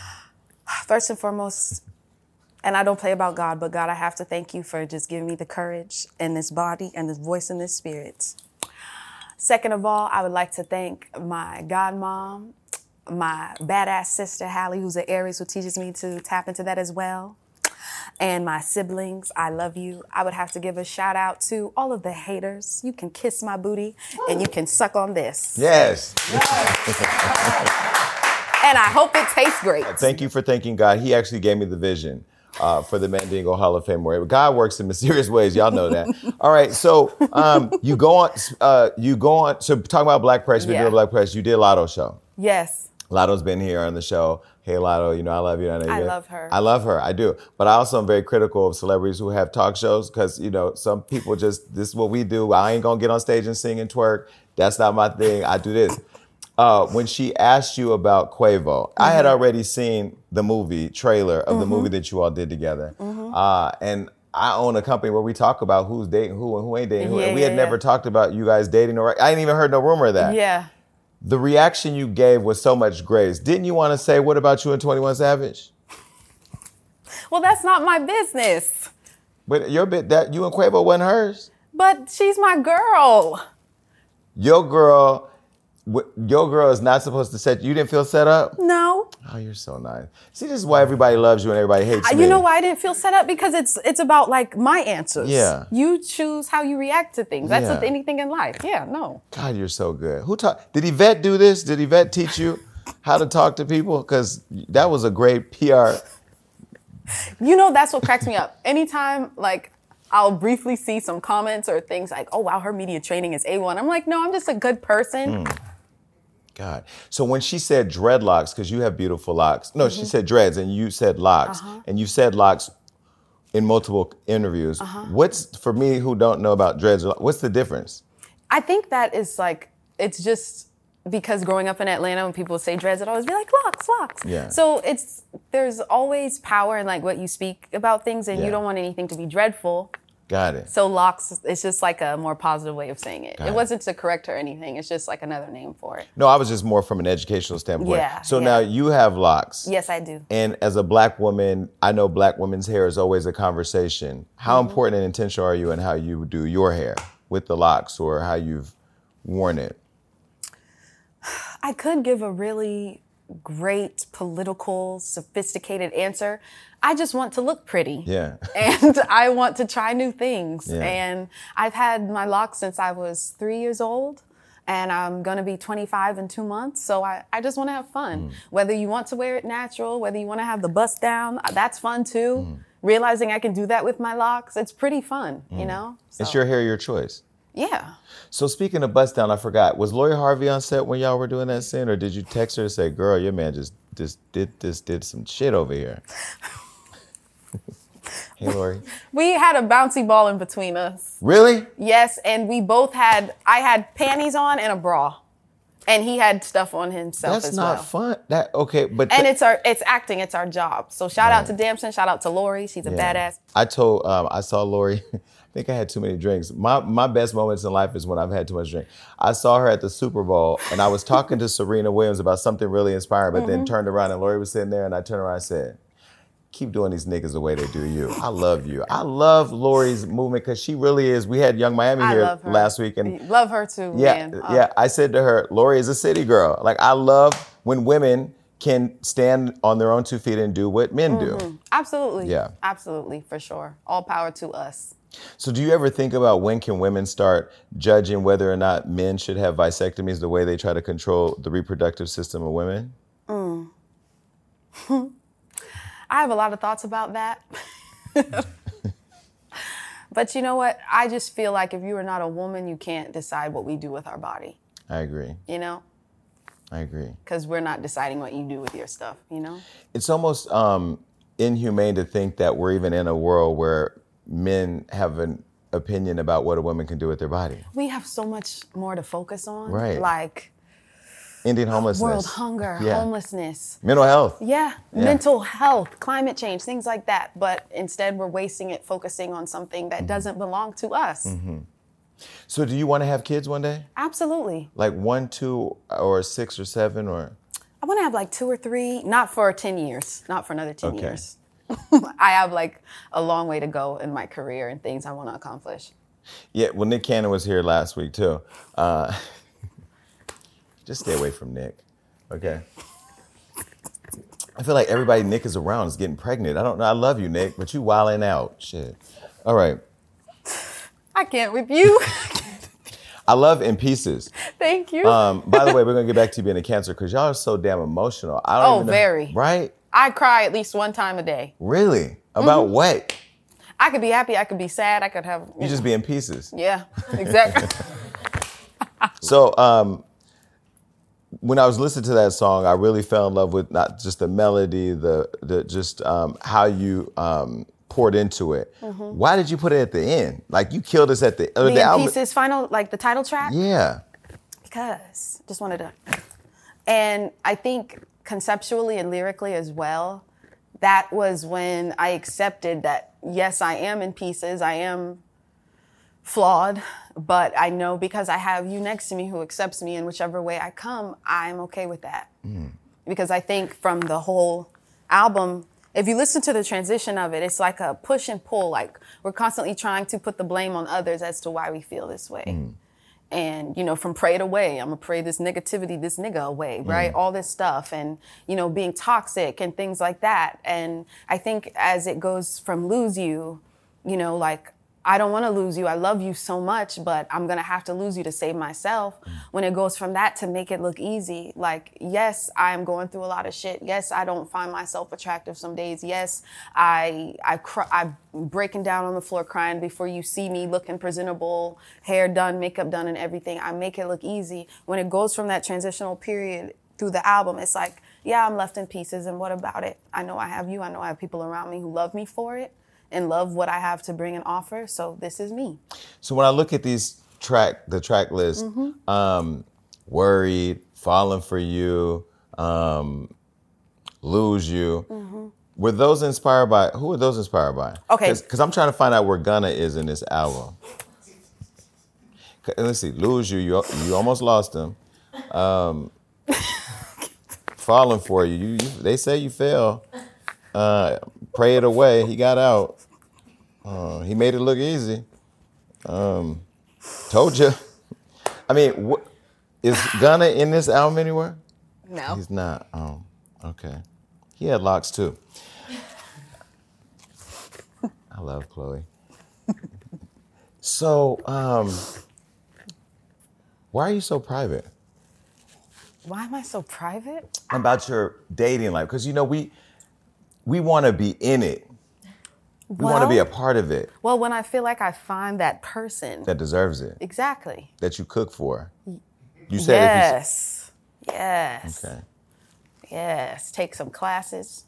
First and foremost, and I don't play about God, but God, I have to thank you for just giving me the courage in this body and this voice in this spirit. Second of all, I would like to thank my godmom, my badass sister Hallie, who's an Aries, who teaches me to tap into that as well. And my siblings, I love you. I would have to give a shout out to all of the haters. You can kiss my booty and you can suck on this. Yes. And I hope it tastes great. Thank you for thanking God. He actually gave me the vision uh, for the Mandingo Hall of Fame. Where God works in mysterious ways. Y'all know that. All right. So um, you go on. Uh, you go on. So talking about Black Press, you've been Yeah. doing Black Press. You did Lotto show. Yes. Lotto's been here on the show. Hey, Lotto, you know, I love you. I, know I you. love her. I love her. I do. But I also am very critical of celebrities who have talk shows because, you know, some people just, this is what we do. I ain't going to get on stage and sing and twerk. That's not my thing. I do this. Uh, when she asked you about Quavo, mm-hmm. I had already seen the movie trailer of mm-hmm. the movie that you all did together. Mm-hmm. Uh, and I own a company where we talk about who's dating who and who ain't dating who. Yeah, and we yeah, had never yeah. talked about you guys dating. Or I ain't even heard no rumor of that. Yeah. The reaction you gave was so much grace. Didn't you want to say, what about you and twenty-one Savage? Well, that's not my business. But your bit that you and Quavo wasn't hers. But she's my girl. Your girl, your girl is not supposed to set, you didn't feel set up? No. Oh, you're so nice. See, this is why everybody loves you and everybody hates You me. You know why I didn't feel set up? Because it's it's about like my answers. Yeah. You choose how you react to things. That's Yeah. with anything in life. Yeah, no. God, you're so good. Who taught? Did Yvette do this? Did Yvette teach you how to talk to people? Because that was a great P R. You know, that's what cracks me up. Anytime, like, I'll briefly see some comments or things like, oh, wow, her media training is A one. I'm like, no, I'm just a good person. Mm. God. So when she said dreadlocks, because you have beautiful locks. No, mm-hmm. she said dreads and you said locks. Uh-huh. And you said locks in multiple interviews. Uh-huh. What's, for me who don't know about dreads, what's the difference? I think that is like, it's just because growing up in Atlanta, when people would say dreads, I'd always be like, locks, locks. Yeah. So it's, there's always power in like what you speak about things, and Yeah. you don't want anything to be dreadful. Got it. So locks, it's just like a more positive way of saying it. Got It it. wasn't to correct her or anything. It's just like another name for it. No, I was just more from an educational standpoint. Yeah, So yeah. now you have locks. Yes, I do. And as a black woman, I know black women's hair is always a conversation. How Mm-hmm. important and intentional are you in how you do your hair with the locks or how you've worn it? I could give a really great, political, sophisticated answer. I just want to look pretty. Yeah. And I want to try new things. Yeah. And I've had my locks since I was three years old. And I'm going to be twenty-five in two months. So I, I just want to have fun. Mm. Whether you want to wear it natural, whether you want to have the bust down, that's fun too. Mm. Realizing I can do that with my locks, it's pretty fun, you know? It's So, your hair, your choice. Yeah. So speaking of bust down, I forgot. Was Lori Harvey on set when y'all were doing that scene, or did you text her and say, "Girl, your man just just did this did some shit over here"? Hey, Lori. We had a bouncy ball in between us. Really? Yes, and we both had, I had panties on and a bra. And he had stuff on himself That's as not well. fun. That okay, but And th- it's our, it's acting, it's our job. So shout out to Damson, shout out to Lori, she's a Yeah. badass. I told, um, I saw Lori, I think I had too many drinks. My my best moments in life is when I've had too much drink. I saw her at the Super Bowl and I was talking to Serena Williams about something really inspiring, but Mm-hmm. then turned around and Lori was sitting there and I turned around and said, keep doing these niggas the way they do you. I love you. I love Lori's movement because she really is. We had Young Miami I here love her. last week and Love her too, yeah, man. Oh. yeah. I said to her, Lori is a city girl. Like I love when women can stand on their own two feet and do what men do. Absolutely. Yeah. Absolutely, for sure. All power to us. So do you ever think about when can women start judging whether or not men should have vasectomies the way they try to control the reproductive system of women? I have a lot of thoughts about that. But you know what? I just feel like if you are not a woman, you can't decide what we do with our body, I agree. you know? I agree. Because we're not deciding what you do with your stuff, you know? It's almost um, inhumane to think that we're even in a world where men have an opinion about what a woman can do with their body. We have so much more to focus on. Right. Like Ending homelessness. world hunger, Yeah. homelessness. Mental health. Yeah, Yeah. mental health, climate change, things like that. But instead, we're wasting it focusing on something that doesn't belong to us. So do you want to have kids one day? Absolutely. Like one, two, or six or seven or? I want to have like two or three, not for ten years, not for another ten Okay. years. I have like a long way to go in my career and things I want to accomplish. Yeah, well, Nick Cannon was here last week too. Uh, just stay away from Nick, okay? I feel like everybody Nick is around is getting pregnant. I don't know. I love you, Nick, but you wilding out. Shit. All right. I can't with you. I love In Pieces. Thank you. Um, by the way, we're gonna get back to you being a cancer because y'all are so damn emotional. I don't Oh, even know, very. Right? I cry at least one time a day. Really? About Mm-hmm. what? I could be happy, I could be sad, I could have. You just be in pieces. Yeah, exactly. So um, when I was listening to that song, I really fell in love with not just the melody, the the just um, how you um, poured into it. Why did you put it at the end? Like you killed us at the, uh, The the In album. Pieces final, like the title track? Yeah. Because just wanted to. And I think conceptually and lyrically as well, that was when I accepted that, yes, I am in pieces, I am flawed, but I know because I have you next to me who accepts me in whichever way I come, I'm okay with that. Because I think from the whole album, if you listen to the transition of it, it's like a push and pull. Like we're constantly trying to put the blame on others as to why we feel this way. And, you know, from pray it away, I'm gonna pray this negativity, this nigga away, right? All this stuff and, you know, being toxic and things like that. And I think as it goes from lose you, you know, like, I don't wanna lose you, I love you so much, but I'm gonna have to lose you to save myself. When it goes from that to make it look easy, like, yes, I'm going through a lot of shit. Yes, I don't find myself attractive some days. Yes, I, I cry, I'm breaking down on the floor crying before you see me looking presentable, hair done, makeup done and everything. I make it look easy. When it goes from that transitional period through the album, it's like, yeah, I'm left in pieces and what about it? I know I have you, I know I have people around me who love me for it and love what I have to bring and offer. So this is me. So when I look at these track, the track list, Mm-hmm. um, Worried, Falling for You, um, Lose You. Mm-hmm. Were those inspired by, who were those inspired by? Okay. Because I'm trying to find out where Gunna is in this album. Let's see, Lose You, you, you almost lost him. Um, Falling for you. You, you, they say you fell. Uh, pray it away. He got out. Uh, he made it look easy. Um, told you. I mean, wh- is Gunna in this album anywhere? No. He's not. Oh, okay. He had locks too. I love Chloe. So, um, why are you so private? Why am I so private? About your dating life, because you know we we want to be in it. We well, want to be a part of it. Well, when I feel like I find that person that deserves it. Exactly. That you cook for. You said yes. If you... Yes. Okay. Yes. Take some classes.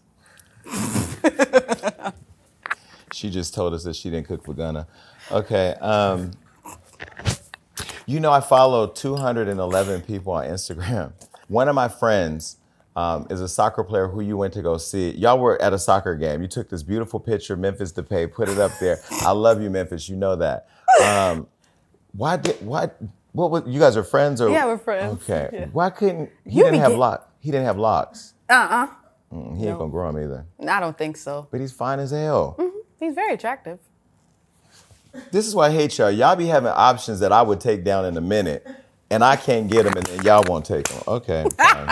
She just told us that she didn't cook for Gunna. Okay. Um, you know, I follow two hundred eleven people on Instagram. One of my friends um, is a soccer player who you went to go see. Y'all were at a soccer game. You took this beautiful picture, Memphis Depay, put it up there. I love you, Memphis. You know that. Um, why did why? What was, you guys are friends or? Yeah, we're friends. Okay. Yeah. Why couldn't he You didn't have get- lock? He didn't have locks. Uh-uh. Mm, he ain't No. gonna grow them either. I don't think so. But he's fine as hell. Mm-hmm. He's very attractive. This is why I hate y'all. Y'all be having options that I would take down in a minute, and I can't get them, and then y'all won't take them. Okay. Fine.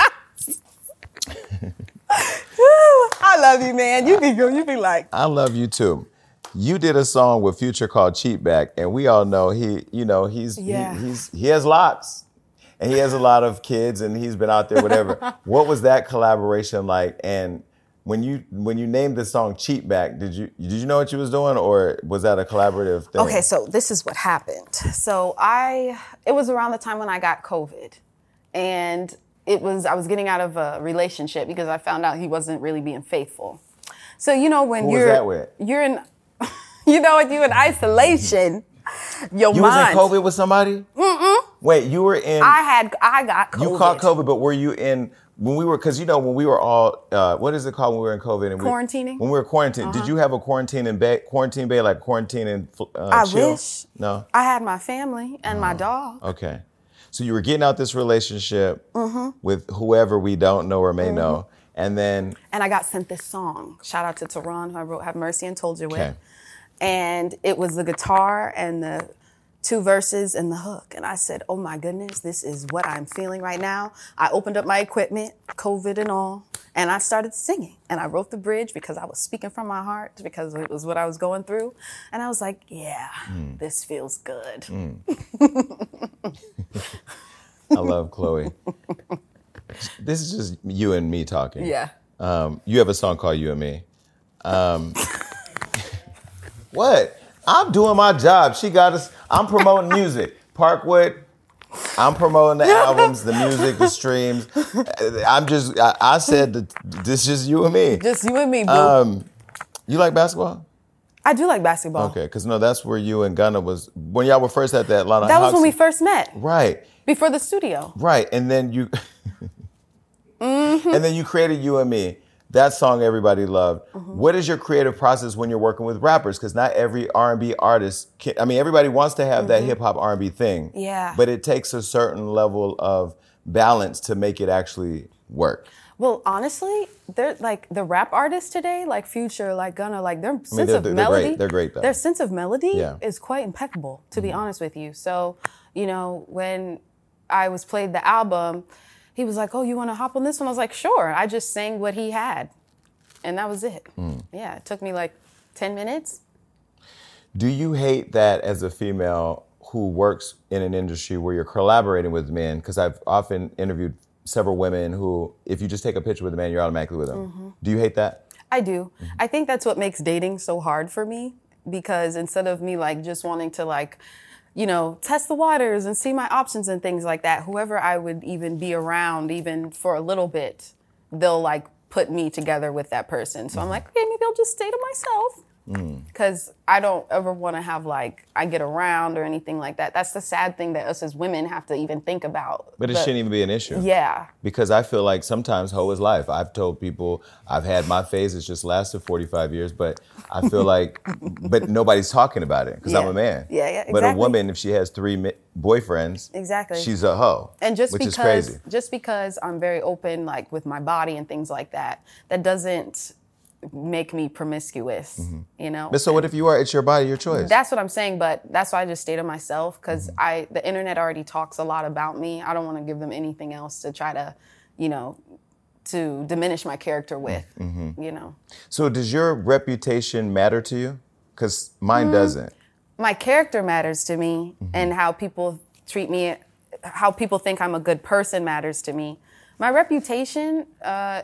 I love you, man. You be good. You be like. I love you too. You did a song with Future called Cheat Back, and we all know he, you know, he's Yeah. he, he's he has locks, and he has a lot of kids, and he's been out there, whatever. What was that collaboration like? And when you when you named the song Cheat Back, did you did you know what you was doing, or was that a collaborative thing? Okay, so this is what happened. So I, it was around the time when I got COVID, and it was I was getting out of a relationship because I found out he wasn't really being faithful. So you know when Who was you're that with? you're in, you know when you're in isolation, your You mind. was in COVID with somebody? Mm-mm. Wait, you were in. I had I got COVID. You caught COVID, but were you in when we were? Because you know when we were all, uh, what is it called when we were in COVID? And we- Quarantining? When we were quarantined, did you have a quarantine in bay? Quarantine bay, like quarantine and uh, I chill? wish. No. I had my family and my dog. Okay. So you were getting out this relationship Mm-hmm. with whoever we don't know or may know, and then And I got sent this song. Shout out to Tehran, who I wrote Have Mercy and Told You with. Okay. And it was the guitar and the two verses and the hook. And I said, oh my goodness, this is what I'm feeling right now. I opened up my equipment, COVID and all, and I started singing. And I wrote the bridge because I was speaking from my heart, because it was what I was going through. And I was like, yeah, this feels good. I love Chloe. This is just you and me talking. Yeah. Um, you have a song called You and Me. Um, what? I'm doing my job. She got us. I'm promoting music. Parkwood. I'm promoting the albums, the music, the streams. I'm just. I, I said that this is just you and me. Just you and me, boo. Um, you like basketball? I do like basketball. Okay, because no, that's where you and Gunna was when y'all were first at that Atlanta. That was when we Hawks- first met, Right. before the studio. Right, and then you, Mm-hmm. and then you created You and Me. That song everybody loved. Mm-hmm. What is your creative process when you're working with rappers? Because not every R and B artist can. I mean, everybody wants to have that hip hop R and B thing. Mm-hmm. Yeah. But it takes a certain level of balance to make it actually work. Well, honestly, they're like the rap artists today, like Future, like Gunna, like their sense they're- of they're melody. great. They're great, though. Their sense of melody Yeah. is quite impeccable, to be honest with you. So, you know, when I was played the album, he was like, "Oh, you want to hop on this one?" I was like, "Sure." I just sang what he had, and that was it. Yeah, it took me like ten minutes. Do you hate that as a female who works in an industry where you're collaborating with men? Because I've often interviewed several women who, if you just take a picture with a man, you're automatically with them. Do you hate that? I do. I think that's what makes dating so hard for me, because instead of me like just wanting to like, you know, test the waters and see my options and things like that, whoever I would even be around, even for a little bit, they'll like put me together with that person. So I'm like, okay, maybe I'll just stay to myself. Because mm. I don't ever want to have like, I get around or anything like that. That's the sad thing that us as women have to even think about. But it but, shouldn't even be an issue. Yeah. Because I feel like sometimes hoe is life. I've told people, I've had my phase, it's just lasted forty-five years, but I feel like, but nobody's talking about it because yeah. I'm a man. Yeah, yeah, exactly. But a woman, if she has three mi- boyfriends, exactly, she's a hoe, and just which because, is crazy. Just because I'm very open, like with my body and things like that, that doesn't make me promiscuous, mm-hmm. you know? But so what if you are? It's your body, your choice. That's what I'm saying, but that's why I just stay to myself, because mm-hmm. I the internet already talks a lot about me. I don't want to give them anything else to try to, you know, to diminish my character with, mm-hmm. you know? So does your reputation matter to you? Because mine mm-hmm. doesn't. My character matters to me, mm-hmm. and how people treat me, how people think I'm a good person matters to me. My reputation, uh,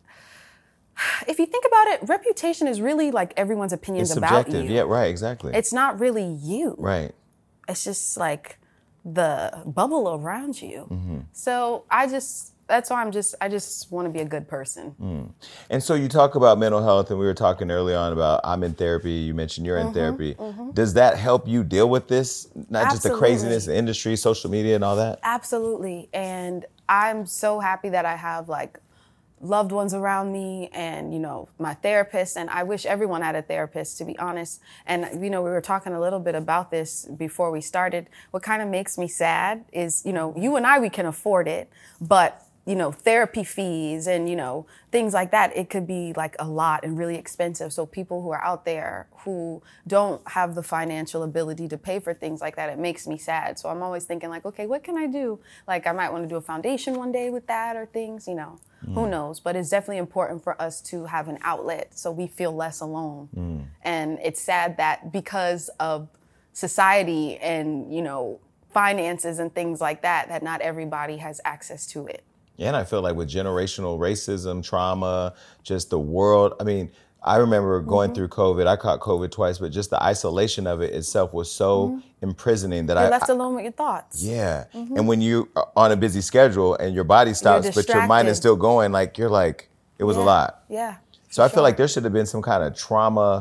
if you think about it, reputation is really like everyone's opinions it's about subjective. you. Yeah, right, exactly. It's not really you. Right. It's just like the bubble around you. Mm-hmm. So I just, that's why I'm just, I just want to be a good person. Mm. And so you talk about mental health, and we were talking early on about I'm in therapy. You mentioned you're in mm-hmm, therapy. Mm-hmm. Does that help you deal with this? Not Absolutely. Just the craziness, the industry, social media and all that? Absolutely. And I'm so happy that I have like loved ones around me and, you know, my therapist. And I wish everyone had a therapist, to be honest. And, you know, we were talking a little bit about this before we started. What kind of makes me sad is, you know, you and I, we can afford it, but you know, therapy fees and, you know, things like that, it could be like a lot and really expensive. So people who are out there who don't have the financial ability to pay for things like that, it makes me sad. So I'm always thinking like, okay, what can I do? Like I might want to do a foundation one day with that or things, you know, mm. who knows? But it's definitely important for us to have an outlet so we feel less alone. Mm. And it's sad that because of society and, you know, finances and things like that, that not everybody has access to it. Yeah, and I feel like with generational racism, trauma, just the world, I mean, I remember going mm-hmm. through COVID. I caught COVID twice, but just the isolation of it itself was so mm-hmm. imprisoning that You're I- left alone with your thoughts. Yeah, mm-hmm. and when you are on a busy schedule and your body stops, but your mind is still going, like, you're like, it was yeah. a lot. Yeah. So I sure. feel like there should have been some kind of trauma,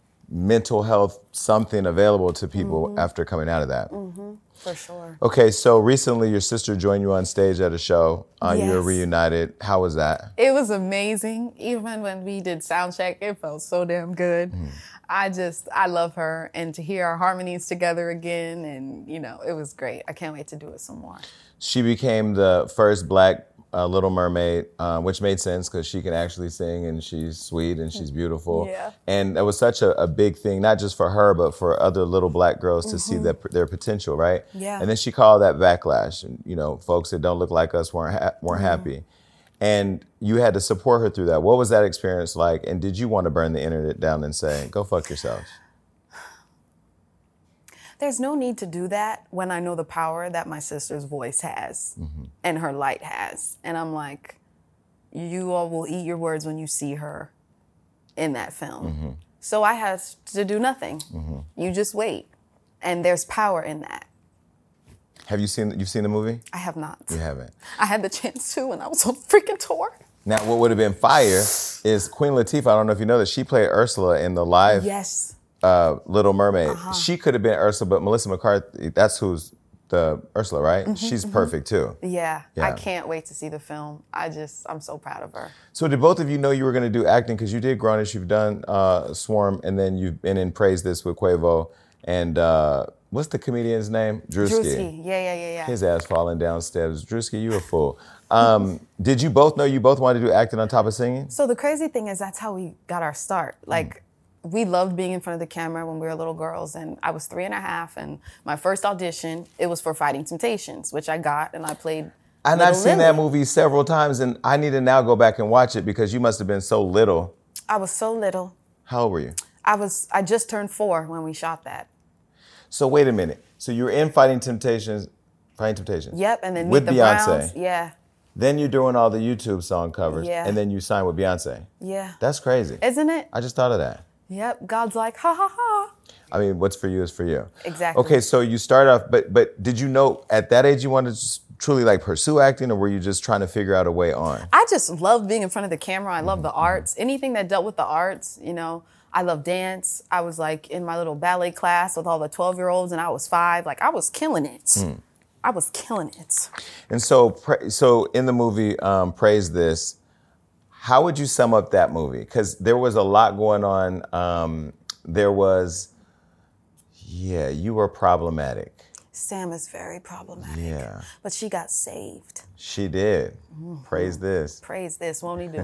mental health, something available to people mm-hmm. after coming out of that. Mm-hmm. For sure. Okay, so recently your sister joined you on stage at a show. Uh, yes. You were reunited. How was that? It was amazing. Even when we did sound check, it felt so damn good. Mm. I just, I love her. And to hear our harmonies together again, and, you know, it was great. I can't wait to do it some more. She became the first Black uh, Little Mermaid, uh, which made sense because she can actually sing and she's sweet and she's beautiful. Yeah. And it was such a, a big thing, not just for her, but for other little Black girls to mm-hmm. see their, their potential, right? Yeah. And then she called that backlash. And, you know, folks that don't look like us weren't ha- weren't mm. happy. And you had to support her through that. What was that experience like? And did you want to burn the internet down and say, go fuck yourselves? There's no need to do that when I know the power that my sister's voice has mm-hmm. and her light has. And I'm like, you all will eat your words when you see her in that film. Mm-hmm. So I had to do nothing. Mm-hmm. You just wait. And there's power in that. Have you seen, you've seen the movie? I have not. You haven't? I had the chance to when I was on freaking tour. Now, what would have been fire is Queen Latifah, I don't know if you know that, she played Ursula in the live yes. uh, Little Mermaid. Uh-huh. She could have been Ursula, but Melissa McCarthy, that's who's the Ursula, right? Mm-hmm, She's mm-hmm. perfect too. Yeah. yeah, I can't wait to see the film. I just, I'm so proud of her. So did both of you know you were going to do acting? Because you did Grownish, you've done uh, Swarm, and then you've been in Praise This with Quavo. And uh, what's the comedian's name? Drewski. Drewski, yeah, yeah, yeah, yeah. His ass falling down steps. Drewski, you a fool. Um, did you both know you both wanted to do acting on top of singing? So the crazy thing is that's how we got our start. Like, mm. we loved being in front of the camera when we were little girls, and I was three and a half, and my first audition, it was for Fighting Temptations, which I got, and I played And Little I've seen Lily. that movie several times, and I need to now go back and watch it because you must have been so little. I was so little. How old were you? I was, I just turned four when we shot that. So wait a minute. So you were in Fighting Temptations, Fighting Temptations. Yep, and then with Meet the Beyonce. Browns. Yeah. Then you're doing all the YouTube song covers, Yeah. and then you signed with Beyonce. Yeah. That's crazy. Isn't it? I just thought of that. Yep. God's like, ha ha ha. I mean, what's for you is for you. Exactly. Okay, so you start off, but but did you know at that age you wanted to just truly like pursue acting, or were you just trying to figure out a way on? I just love being in front of the camera. I love mm-hmm. the arts. Anything that dealt with the arts, you know. I love dance. I was like in my little ballet class with all the twelve-year-olds, and I was five. Like I was killing it. Mm. I was killing it. And so, so in the movie um, Praise This, how would you sum up that movie? Because there was a lot going on. Um, there was, yeah, you were problematic. Sam is very problematic. Yeah. But she got saved. She did. Mm-hmm. Praise this. Praise this. Won't he do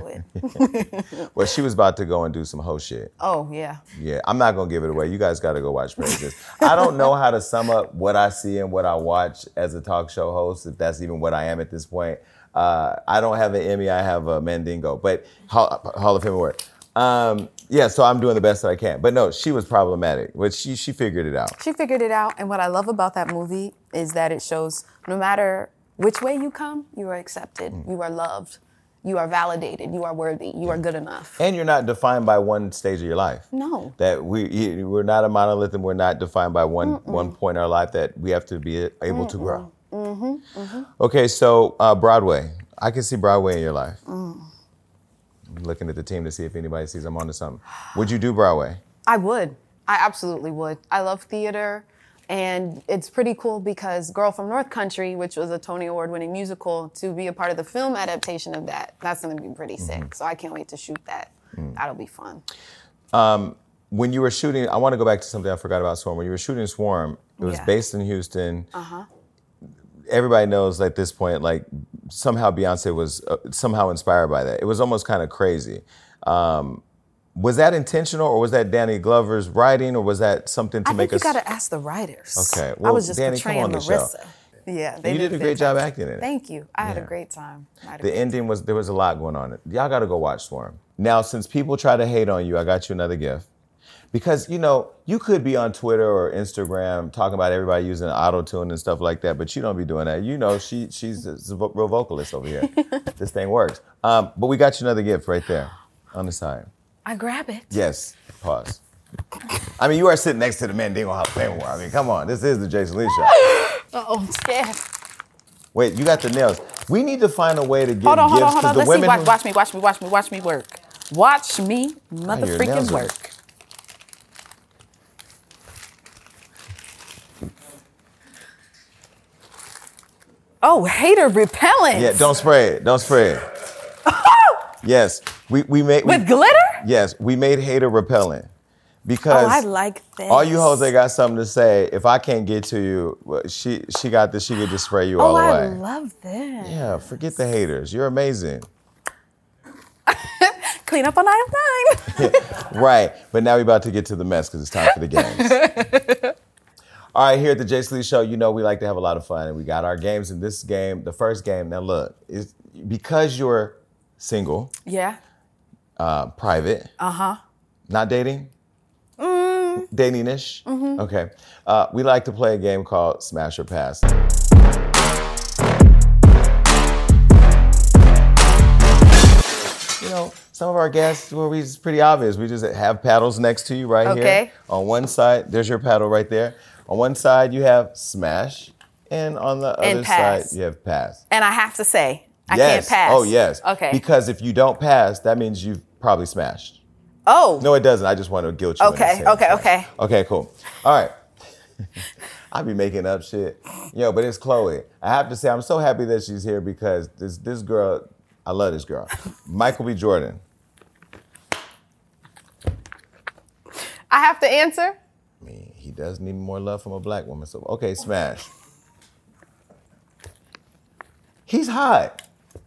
it? Well, she was about to go and do some hoe shit. Oh, yeah. Yeah. I'm not going to give it away. You guys got to go watch Praise This. I don't know how to sum up what I see and what I watch as a talk show host, if that's even what I am at this point. Uh, I don't have an Emmy. I have a Mandingo. But Hall, Hall of Fame award. Um, yeah, so I'm doing the best that I can. But no, she was problematic, but she she figured it out. She figured it out, and what I love about that movie is that it shows no matter which way you come, you are accepted, mm. you are loved, you are validated, you are worthy, you are good enough. And you're not defined by one stage of your life. No. That we, we're not a monolith, and we're not defined by one, one point in our life, that we have to be able Mm-mm. to grow. Mm-hmm, mm-hmm. Okay, so uh, Broadway. I can see Broadway in your life. Mm. I'm looking at the team to see if anybody sees I'm onto something. Would you do Broadway? I would. I absolutely would. I love theater, and it's pretty cool because Girl from North Country, which was a Tony Award-winning musical, to be a part of the film adaptation of that, that's going to be pretty sick. Mm-hmm. So I can't wait to shoot that. Mm. That'll be fun. Um, when you were shooting, I want to go back to something I forgot about Swarm. When you were shooting Swarm, it was yeah. based in Houston. Uh-huh. Everybody knows at this point, like, somehow Beyonce was uh, somehow inspired by that. It was almost kind of crazy. Um, was that intentional, or was that Danny Glover's writing, or was that something to I make think us? you got to ask the writers. Okay, well, I was just Danny, portraying come on the Marissa. show. Yeah, they you did, did a great job acting in it. Thank you. I yeah. had a great time. A the great ending time. was there was a lot going on. Y'all got to go watch Swarm. Now, since people try to hate on you, I got you another gift. Because, you know, you could be on Twitter or Instagram talking about everybody using auto-tune and stuff like that, but you don't be doing that. You know, she she's a real vocalist over here. This thing works. Um, but we got you another gift right there on the side. I grab it. Yes. Pause. I mean, you are sitting next to the Mandingo Hall of Fame Award. I mean, come on. This is the Jason Lee Show. Uh-oh, I'm scared. Wait, you got the nails. We need to find a way to get hold on, gifts. Hold on, hold on, hold on. Let's see. Watch, who... watch me, watch me, watch me, watch me work. Watch me mother oh, freaking work. Are... Oh, hater repellent. Yeah, don't spray it. Don't spray it. Yes, we we made we, with glitter. Yes, we made hater repellent because oh, I like this. All you hoes that got something to say. If I can't get to you, well, she she got this. She could just spray you oh, all the way. I love this. Yeah, forget the haters. You're amazing. Clean up on aisle nine. Right, but now we're about to get to the mess because it's time for the games. All right, here at the Jason Lee Show, you know we like to have a lot of fun, and we got our games. In this game, the first game, now look, is because you're single, yeah, uh, private, uh-huh, not dating, mm. dating-ish, mm-hmm. Okay. Uh, we like to play a game called Smash or Pass. You know, some of our guests, well, we, it's pretty obvious. We just have paddles next to you right okay. here. On one side, there's your paddle right there. On one side, you have Smash, and on the and other pass. side, you have Pass. And I have to say, I yes. can't pass. Oh, yes. Okay. Because if you don't pass, that means you've probably smashed. Oh. No, it doesn't. I just want to guilt you. Okay, okay, okay. Okay, cool. All right. I be making up shit. Yo, but it's Chloe. I have to say, I'm so happy that she's here because this this girl, I love this girl. Michael B. Jordan. I have to answer? I mean, he does need more love from a black woman. So, okay, Smash. He's hot.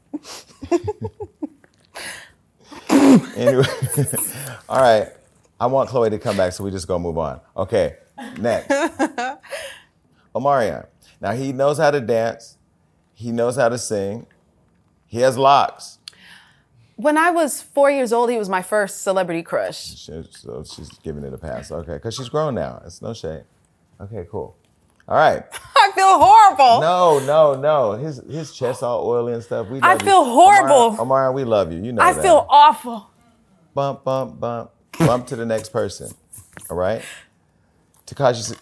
Anyway, all right. I want Chloe to come back, so we just gonna move on. Okay, next. Omarion. Now, he knows how to dance. He knows how to sing. He has locks. When I was four years old, he was my first celebrity crush. She, so she's giving it a pass. Okay, because she's grown now. It's no shade. Okay, cool. All right. I feel horrible. No, no, no. His his chest all oily and stuff. We love I feel you. horrible. Omarion, Omarion, we love you. You know I that. I feel awful. Bump, bump, bump. Bump to the next person. All right? Tekashi.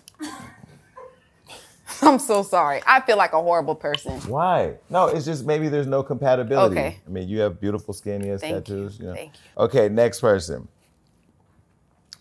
I'm so sorry. I feel like a horrible person. Why? No, it's just maybe there's no compatibility. Okay. I mean, you have beautiful skin, he has Thank tattoos. You. You know? Thank you. Okay, next person.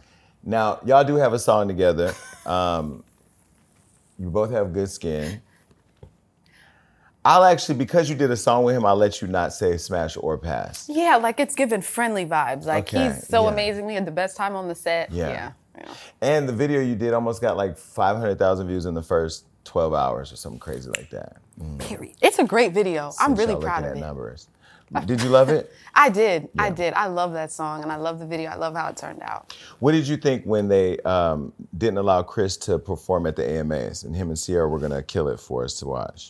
Now, y'all do have a song together. Um, you both have good skin. I'll actually, because you did a song with him, I'll let you not say smash or pass. Yeah, like it's giving friendly vibes. Like Okay, he's so yeah. amazing. We had the best time on the set. Yeah. Yeah. yeah. And the video you did almost got like five hundred thousand views in the first twelve hours or something crazy like that. Mm. Period. It's a great video. I'm Since really y'all proud looking of at it. Numbers. Did you love it? I did. I Yeah. did. I love that song and I love the video. I love how it turned out. What did you think when they um, didn't allow Chris to perform at the A M As and him and Sierra were gonna kill it for us to watch?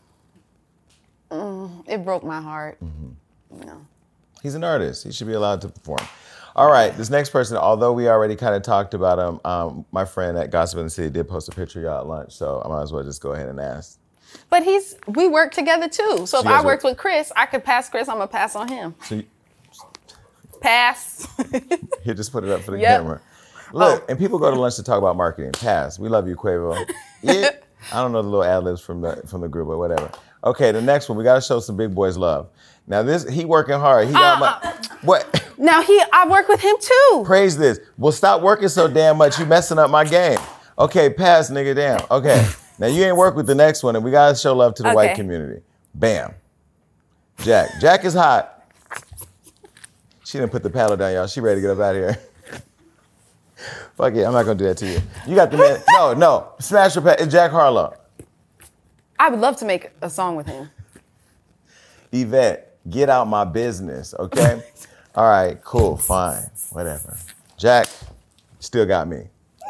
Mm, it broke my heart. Mm-hmm. You know. He's an artist. He should be allowed to perform. All right, this next person, although we already kind of talked about him, um, my friend at Gossip in the City did post a picture of y'all at lunch, so I might as well just go ahead and ask. But he's we work together too. So if you I guys worked work- with Chris, I could pass Chris. I'm gonna pass on him. So you, Pass. here, just put it up for the Yep. camera. Look, Oh. and people go to lunch to talk about marketing. Pass. We love you, Quavo. Yeah. I don't know the little ad-libs from the from the group, but whatever. Okay, the next one, we gotta show some big boys love. Now this, he working hard. He got Uh, my, what? Now he, I work with him too. Praise this. Well, stop working so damn much. You messing up my game. Okay, pass, nigga, damn. Okay, now you ain't work with the next one, and we gotta show love to the white Okay. community. Bam. Jack. Jack is hot. She didn't put the paddle down, y'all. She ready to get up out of here. Fuck it, I'm not gonna do that to you. You got the man. No, no. Smash your pass. It's Jack Harlow. I would love to make a song with him. Yvette, get out my business, okay? All right, cool, fine, whatever. Jack, still got me.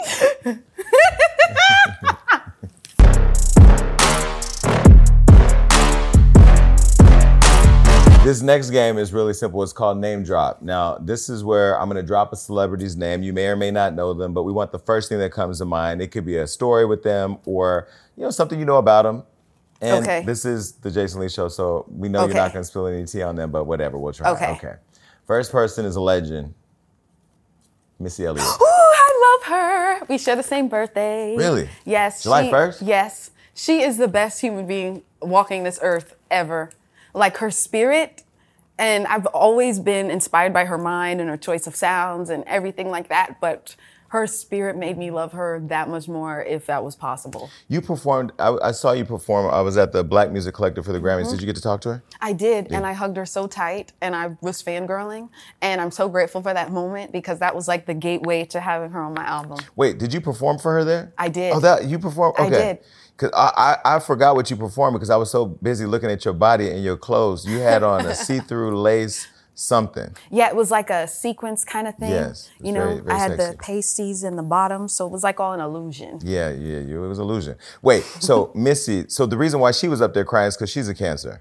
This next game is really simple. It's called Name Drop. Now, this is where I'm gonna drop a celebrity's name. You may or may not know them, but we want the first thing that comes to mind. It could be a story with them or, you know, something you know about them. And Okay. this is the Jason Lee Show, so we know Okay. you're not gonna spill any tea on them, but whatever, we'll try. Okay. Okay. First person is a legend, Missy Elliott. Ooh, I love her. We share the same birthday. Really? Yes. July she- first? Yes. She is the best human being walking this earth ever. Like her spirit, and I've always been inspired by her mind and her choice of sounds and everything like that, but her spirit made me love her that much more if that was possible. You performed, I, I saw you perform, I was at the Black Music Collective for the Grammys. Mm-hmm. Did you get to talk to her? I did, and I hugged her so tight, and I was fangirling, and I'm so grateful for that moment because that was like the gateway to having her on my album. Wait, did you perform for her there? I did. Oh, that you performed? I Okay. did. Cause I, I, I forgot what you performed because I was so busy looking at your body and your clothes. You had on a see-through lace something. Yeah, it was like a sequence kind of thing. Yes, it was You know, very, very I had sexy. the pasties in the bottom, so it was like all an illusion. Yeah, yeah, you, it was illusion. Wait, so Missy, so the reason why she was up there crying is because she's a Cancer.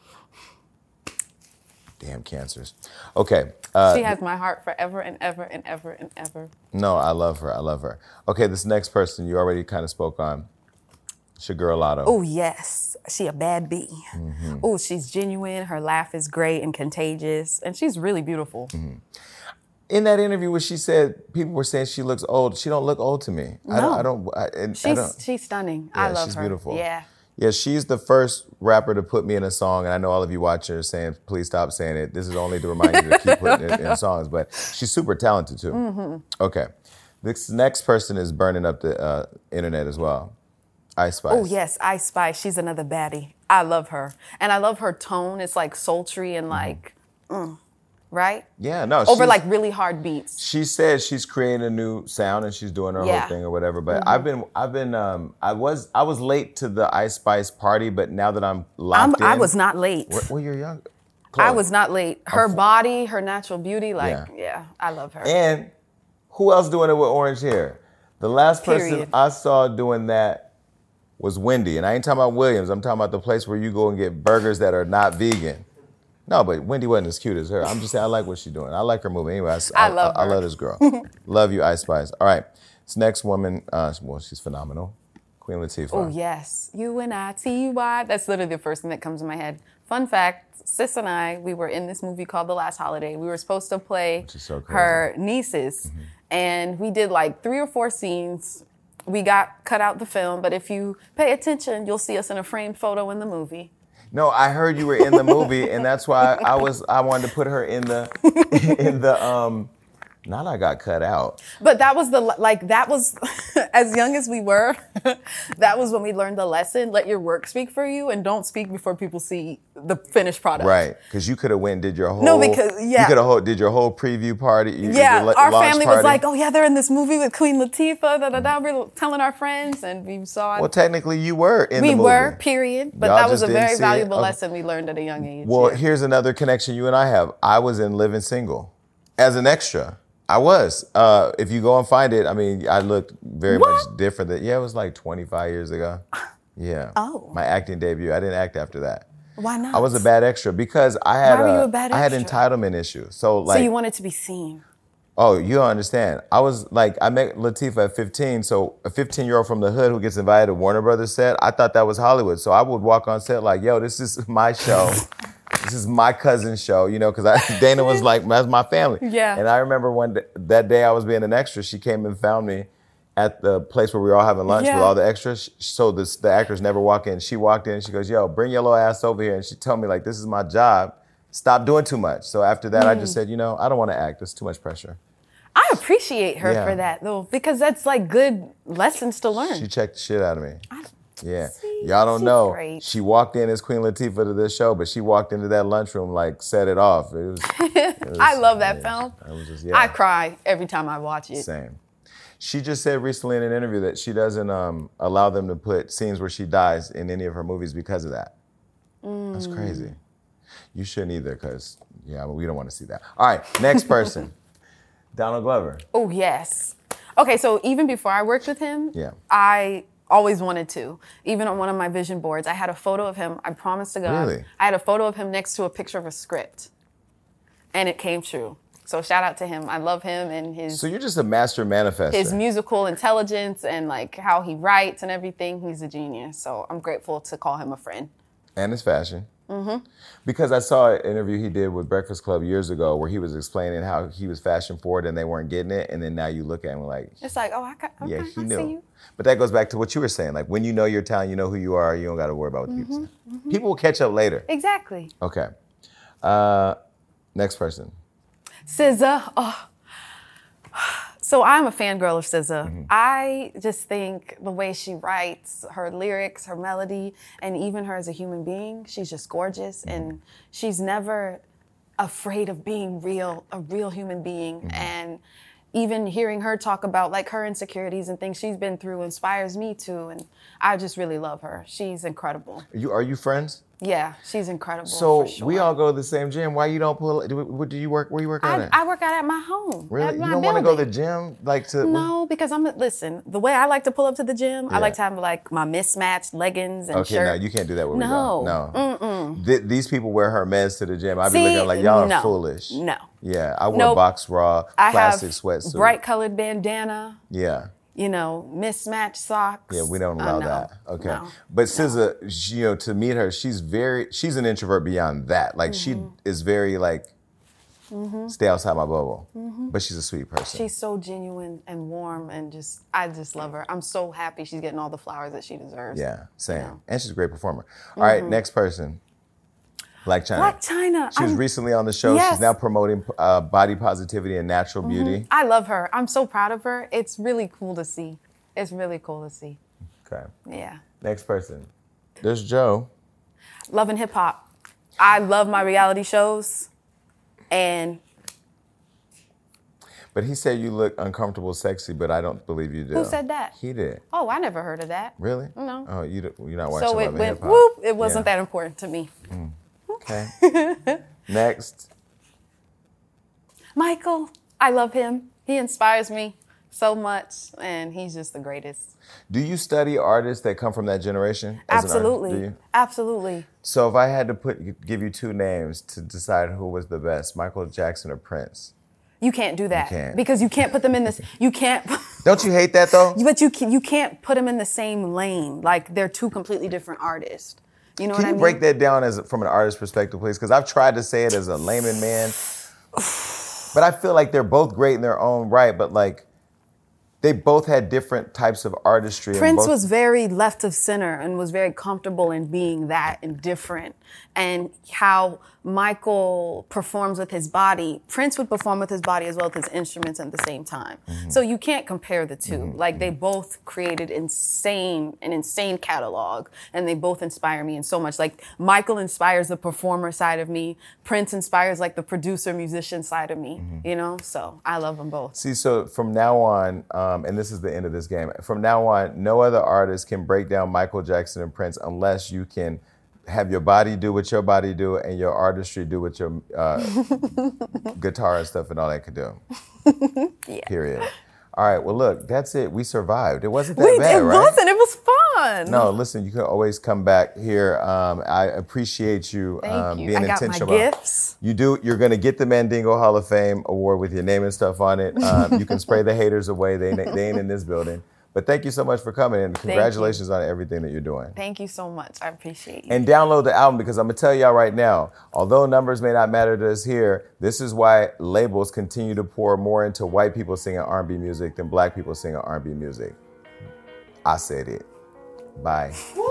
Damn cancers. Okay. Uh, She has my heart forever and ever and ever and ever. no, I love her. I love her. Okay, this next person you already kind of spoke on. It's your girl Lotto. Oh, yes. She a bad bee. Mm-hmm. Oh, she's genuine. Her laugh is great and contagious. And she's really beautiful. Mm-hmm. In that interview where she said, people were saying she looks old. She don't look old to me. I don't, No. I don't, I, and I She's don't. she's stunning. Yeah, I love she's her. beautiful. Yeah. Yeah, she's the first rapper to put me in a song, and I know all of you watching are saying, please stop saying it. This is only to remind you to keep putting it in songs, but she's super talented too. Mm-hmm. Okay. This next person is burning up the uh, internet as well. Ice Spice. Oh, yes, Ice Spice. She's another baddie. I love her. And I love her tone. It's like sultry and like, mm, right? Yeah, no. Over she's- like really hard beats. She says she's creating a new sound and she's doing her Yeah. whole thing or whatever. But I've been, I've been, um, I was, I was late to the Ice Spice party, but now that I'm I'm, locked I in, was not late. Well, well, you're young. I Chloe. was not late. Her body, her natural beauty, like, Yeah. yeah, I love her. And who else doing it with orange hair? The last person Period. I saw doing that was Wendy. And I ain't talking about Williams. I'm talking about the place where you go and get burgers that are not vegan. No, but Wendy wasn't as cute as her. I'm just saying I like what she's doing. I like her movie. Anyway, I, I love I, her. love this girl. Love you, Ice Spice. All right. This next woman, uh, well, she's phenomenal. Queen Latifah. Oh, yes. U N I T Y. That's literally the first thing that comes to my head. Fun fact, Sis and I, we were in this movie called The Last Holiday. We were supposed to play Which is so crazy. her nieces. Mm-hmm. And we did like three or four scenes. We got cut out the film, but if you pay attention, you'll see us in a framed photo in the movie. No, I heard you were in the movie, and that's why I was I wanted to put her in the in the um Not I got cut out. But that was the, like, that was, as young as we were, that was when we learned the lesson. Let your work speak for you and don't speak before people see the finished product. Right, because you could have went and did your whole... No, because, yeah. You could have did your whole preview party. You, yeah, your our family party. was like, oh yeah, they're in this movie with Queen Latifah, da da da. We were telling our friends and we saw it. Well, technically you were in we the movie. We were, period. But Y'all that was a just didn't very see valuable it. lesson we learned at a young age. Well, yeah. here's another connection you and I have. I was in Living Single as an extra. I was. Uh, if you go and find it, I mean, I looked very What? much different. Than, yeah, it was like twenty-five years ago. Yeah. Oh. My acting debut. I didn't act after that. Why not? I was a bad extra because I had Why were a, you a bad I had extra? entitlement issues. So like, so you wanted to be seen. oh, you don't understand. I was like, I met Latifah at fifteen. So a fifteen-year-old from the hood who gets invited to Warner Brothers set, I thought that was Hollywood. So I would walk on set like, yo, this is my show. This is my cousin's show, you know, because Dana was like, that's my family. Yeah. And I remember one day, that day I was being an extra, she came and found me at the place where we were all having lunch Yeah. with all the extras. So this, the actors never walk in. She walked in and she goes, yo, bring your little ass over here. And she told me, like, this is my job. Stop doing too much. So after that, mm. I just said, you know, I don't want to act. It's too much pressure. I appreciate her Yeah. for that, though, because that's like good lessons to learn. She checked the shit out of me. I, Yeah. See, Y'all don't she's know. great. She walked in as Queen Latifah to this show, but she walked into that lunchroom like set it off. It was, it was I love that yeah, film. It was just, yeah. I cry every time I watch it. Same. She just said recently in an interview that she doesn't um, allow them to put scenes where she dies in any of her movies because of that. Mm. That's crazy. You shouldn't either, because yeah, we don't want to see that. All right, next person. Donald Glover. Oh, yes. Okay, so even before I worked with him, Yeah. I always wanted to. Even on one of my vision boards, I had a photo of him. I promise to God. Really? I had a photo of him next to a picture of a script. And it came true. So shout out to him. I love him and his So you're just a master manifester. his musical intelligence and like how he writes and everything. He's a genius. So I'm grateful to call him a friend. And his fashion. Mm-hmm. Because I saw an interview he did with Breakfast Club years ago where he was explaining how he was fashion forward and they weren't getting it. And then now you look at him like, It's like, oh, I got, okay, yeah, he I knew. see you. But that goes back to what you were saying. Like when you know your talent, you know who you are, you don't got to worry about what people say. Mm-hmm. People will catch up later. Exactly. Okay. Uh, next person. S Z A. Oh. So I'm a fangirl of S Z A. Mm-hmm. I just think the way she writes, her lyrics, her melody, and even her as a human being, she's just gorgeous. Mm-hmm. And she's never afraid of being real, a real human being. Mm-hmm. And even hearing her talk about like her insecurities and things she's been through inspires me too. And I just really love her. She's incredible. Are you, are you friends? Yeah, she's incredible. So for sure. we all go to the same gym. Why you don't pull? Do, what do you work? Where you work out I, at? I work out at my home. Really? At You my don't want to go to building. the gym, like to? No, because I'm listen. The way I like to pull up to the gym, Yeah. I like to have like my mismatched leggings and Okay, shirt. no, you can't do that where No. we go. No, Mm-mm. Th- these people wear Hermes to the gym. I'd be See, looking like y'all are no. foolish. No. Yeah, I wear Nope. box raw, I plastic have sweatsuit. bright colored bandana. Yeah. You know, mismatched socks. Yeah, we don't Uh, allow no. that. Okay. No. But S Z A, she, you know, to meet her, she's very, she's an introvert beyond that. Like Mm-hmm. she is very like, stay outside my bubble. But she's a sweet person. Mm-hmm. She's so genuine and warm and just, I just love her. I'm so happy she's getting all the flowers that she deserves. yeah, same. Yeah. And she's a great performer. All right, next person. Black China. Black China. She was I'm- recently on the show. Yes. She's now promoting uh, body positivity and natural beauty. I love her. I'm so proud of her. It's really cool to see. It's really cool to see. Okay. Yeah. Next person. There's Joe. Love and hip hop. I love my reality shows. And But he said you look uncomfortable, sexy, but I don't believe you do. Who said that? He did. oh, I never heard of that. Really? No. Oh, you don't- you're not watching So Love it and went Hip Hop. whoop. It wasn't Yeah. that important to me. Okay. Next. Michael, I love him. He inspires me so much, and he's just the greatest. Do you study artists that come from that generation? as an artist? Absolutely. Do you? Absolutely. So if I had to put give you two names to decide who was the best, Michael Jackson or Prince? You can't do that can't. because you can't put them in this. You can't. Don't you hate that though? But you can, you can't put them in the same lane. Like they're two completely different artists. You know Can what I you mean? break that down as from an artist perspective, please? Because I've tried to say it as a layman man, but I feel like they're both great in their own right. But like, they both had different types of artistry. Prince both- was very left of center and was very comfortable in being that and different. And how Michael performs with his body, Prince would perform with his body as well as his instruments at the same time. Mm-hmm. So you can't compare the two. Mm-hmm. Like, they both created insane, an insane catalog, and they both inspire me in so much. Like, Michael inspires the performer side of me. Prince inspires like the producer, musician side of me, mm-hmm. you know? So I love them both. See, so from now on, um, and this is the end of this game, from now on, no other artist can break down Michael Jackson and Prince unless you can have your body do what your body do and your artistry do what your uh, guitar and stuff and all that could do. Yeah. Period. All right, well, look, that's it. We survived. It wasn't that Wait, bad, it right? It wasn't. It was fun. No, listen, you can always come back here. Um, I appreciate you, Thank um, you. being I got intentional. my gifts. You do. You're going to get the Mandingo Hall of Fame award with your name and stuff on it. Um, you can spray the haters away. They, they ain't in this building. But thank you so much for coming, and congratulations on everything that you're doing. Thank you so much. I appreciate you. And download the album, because I'm going to tell y'all right now, although numbers may not matter to us here, this is why labels continue to pour more into white people singing R and B music than black people singing R and B music. I said it. Bye.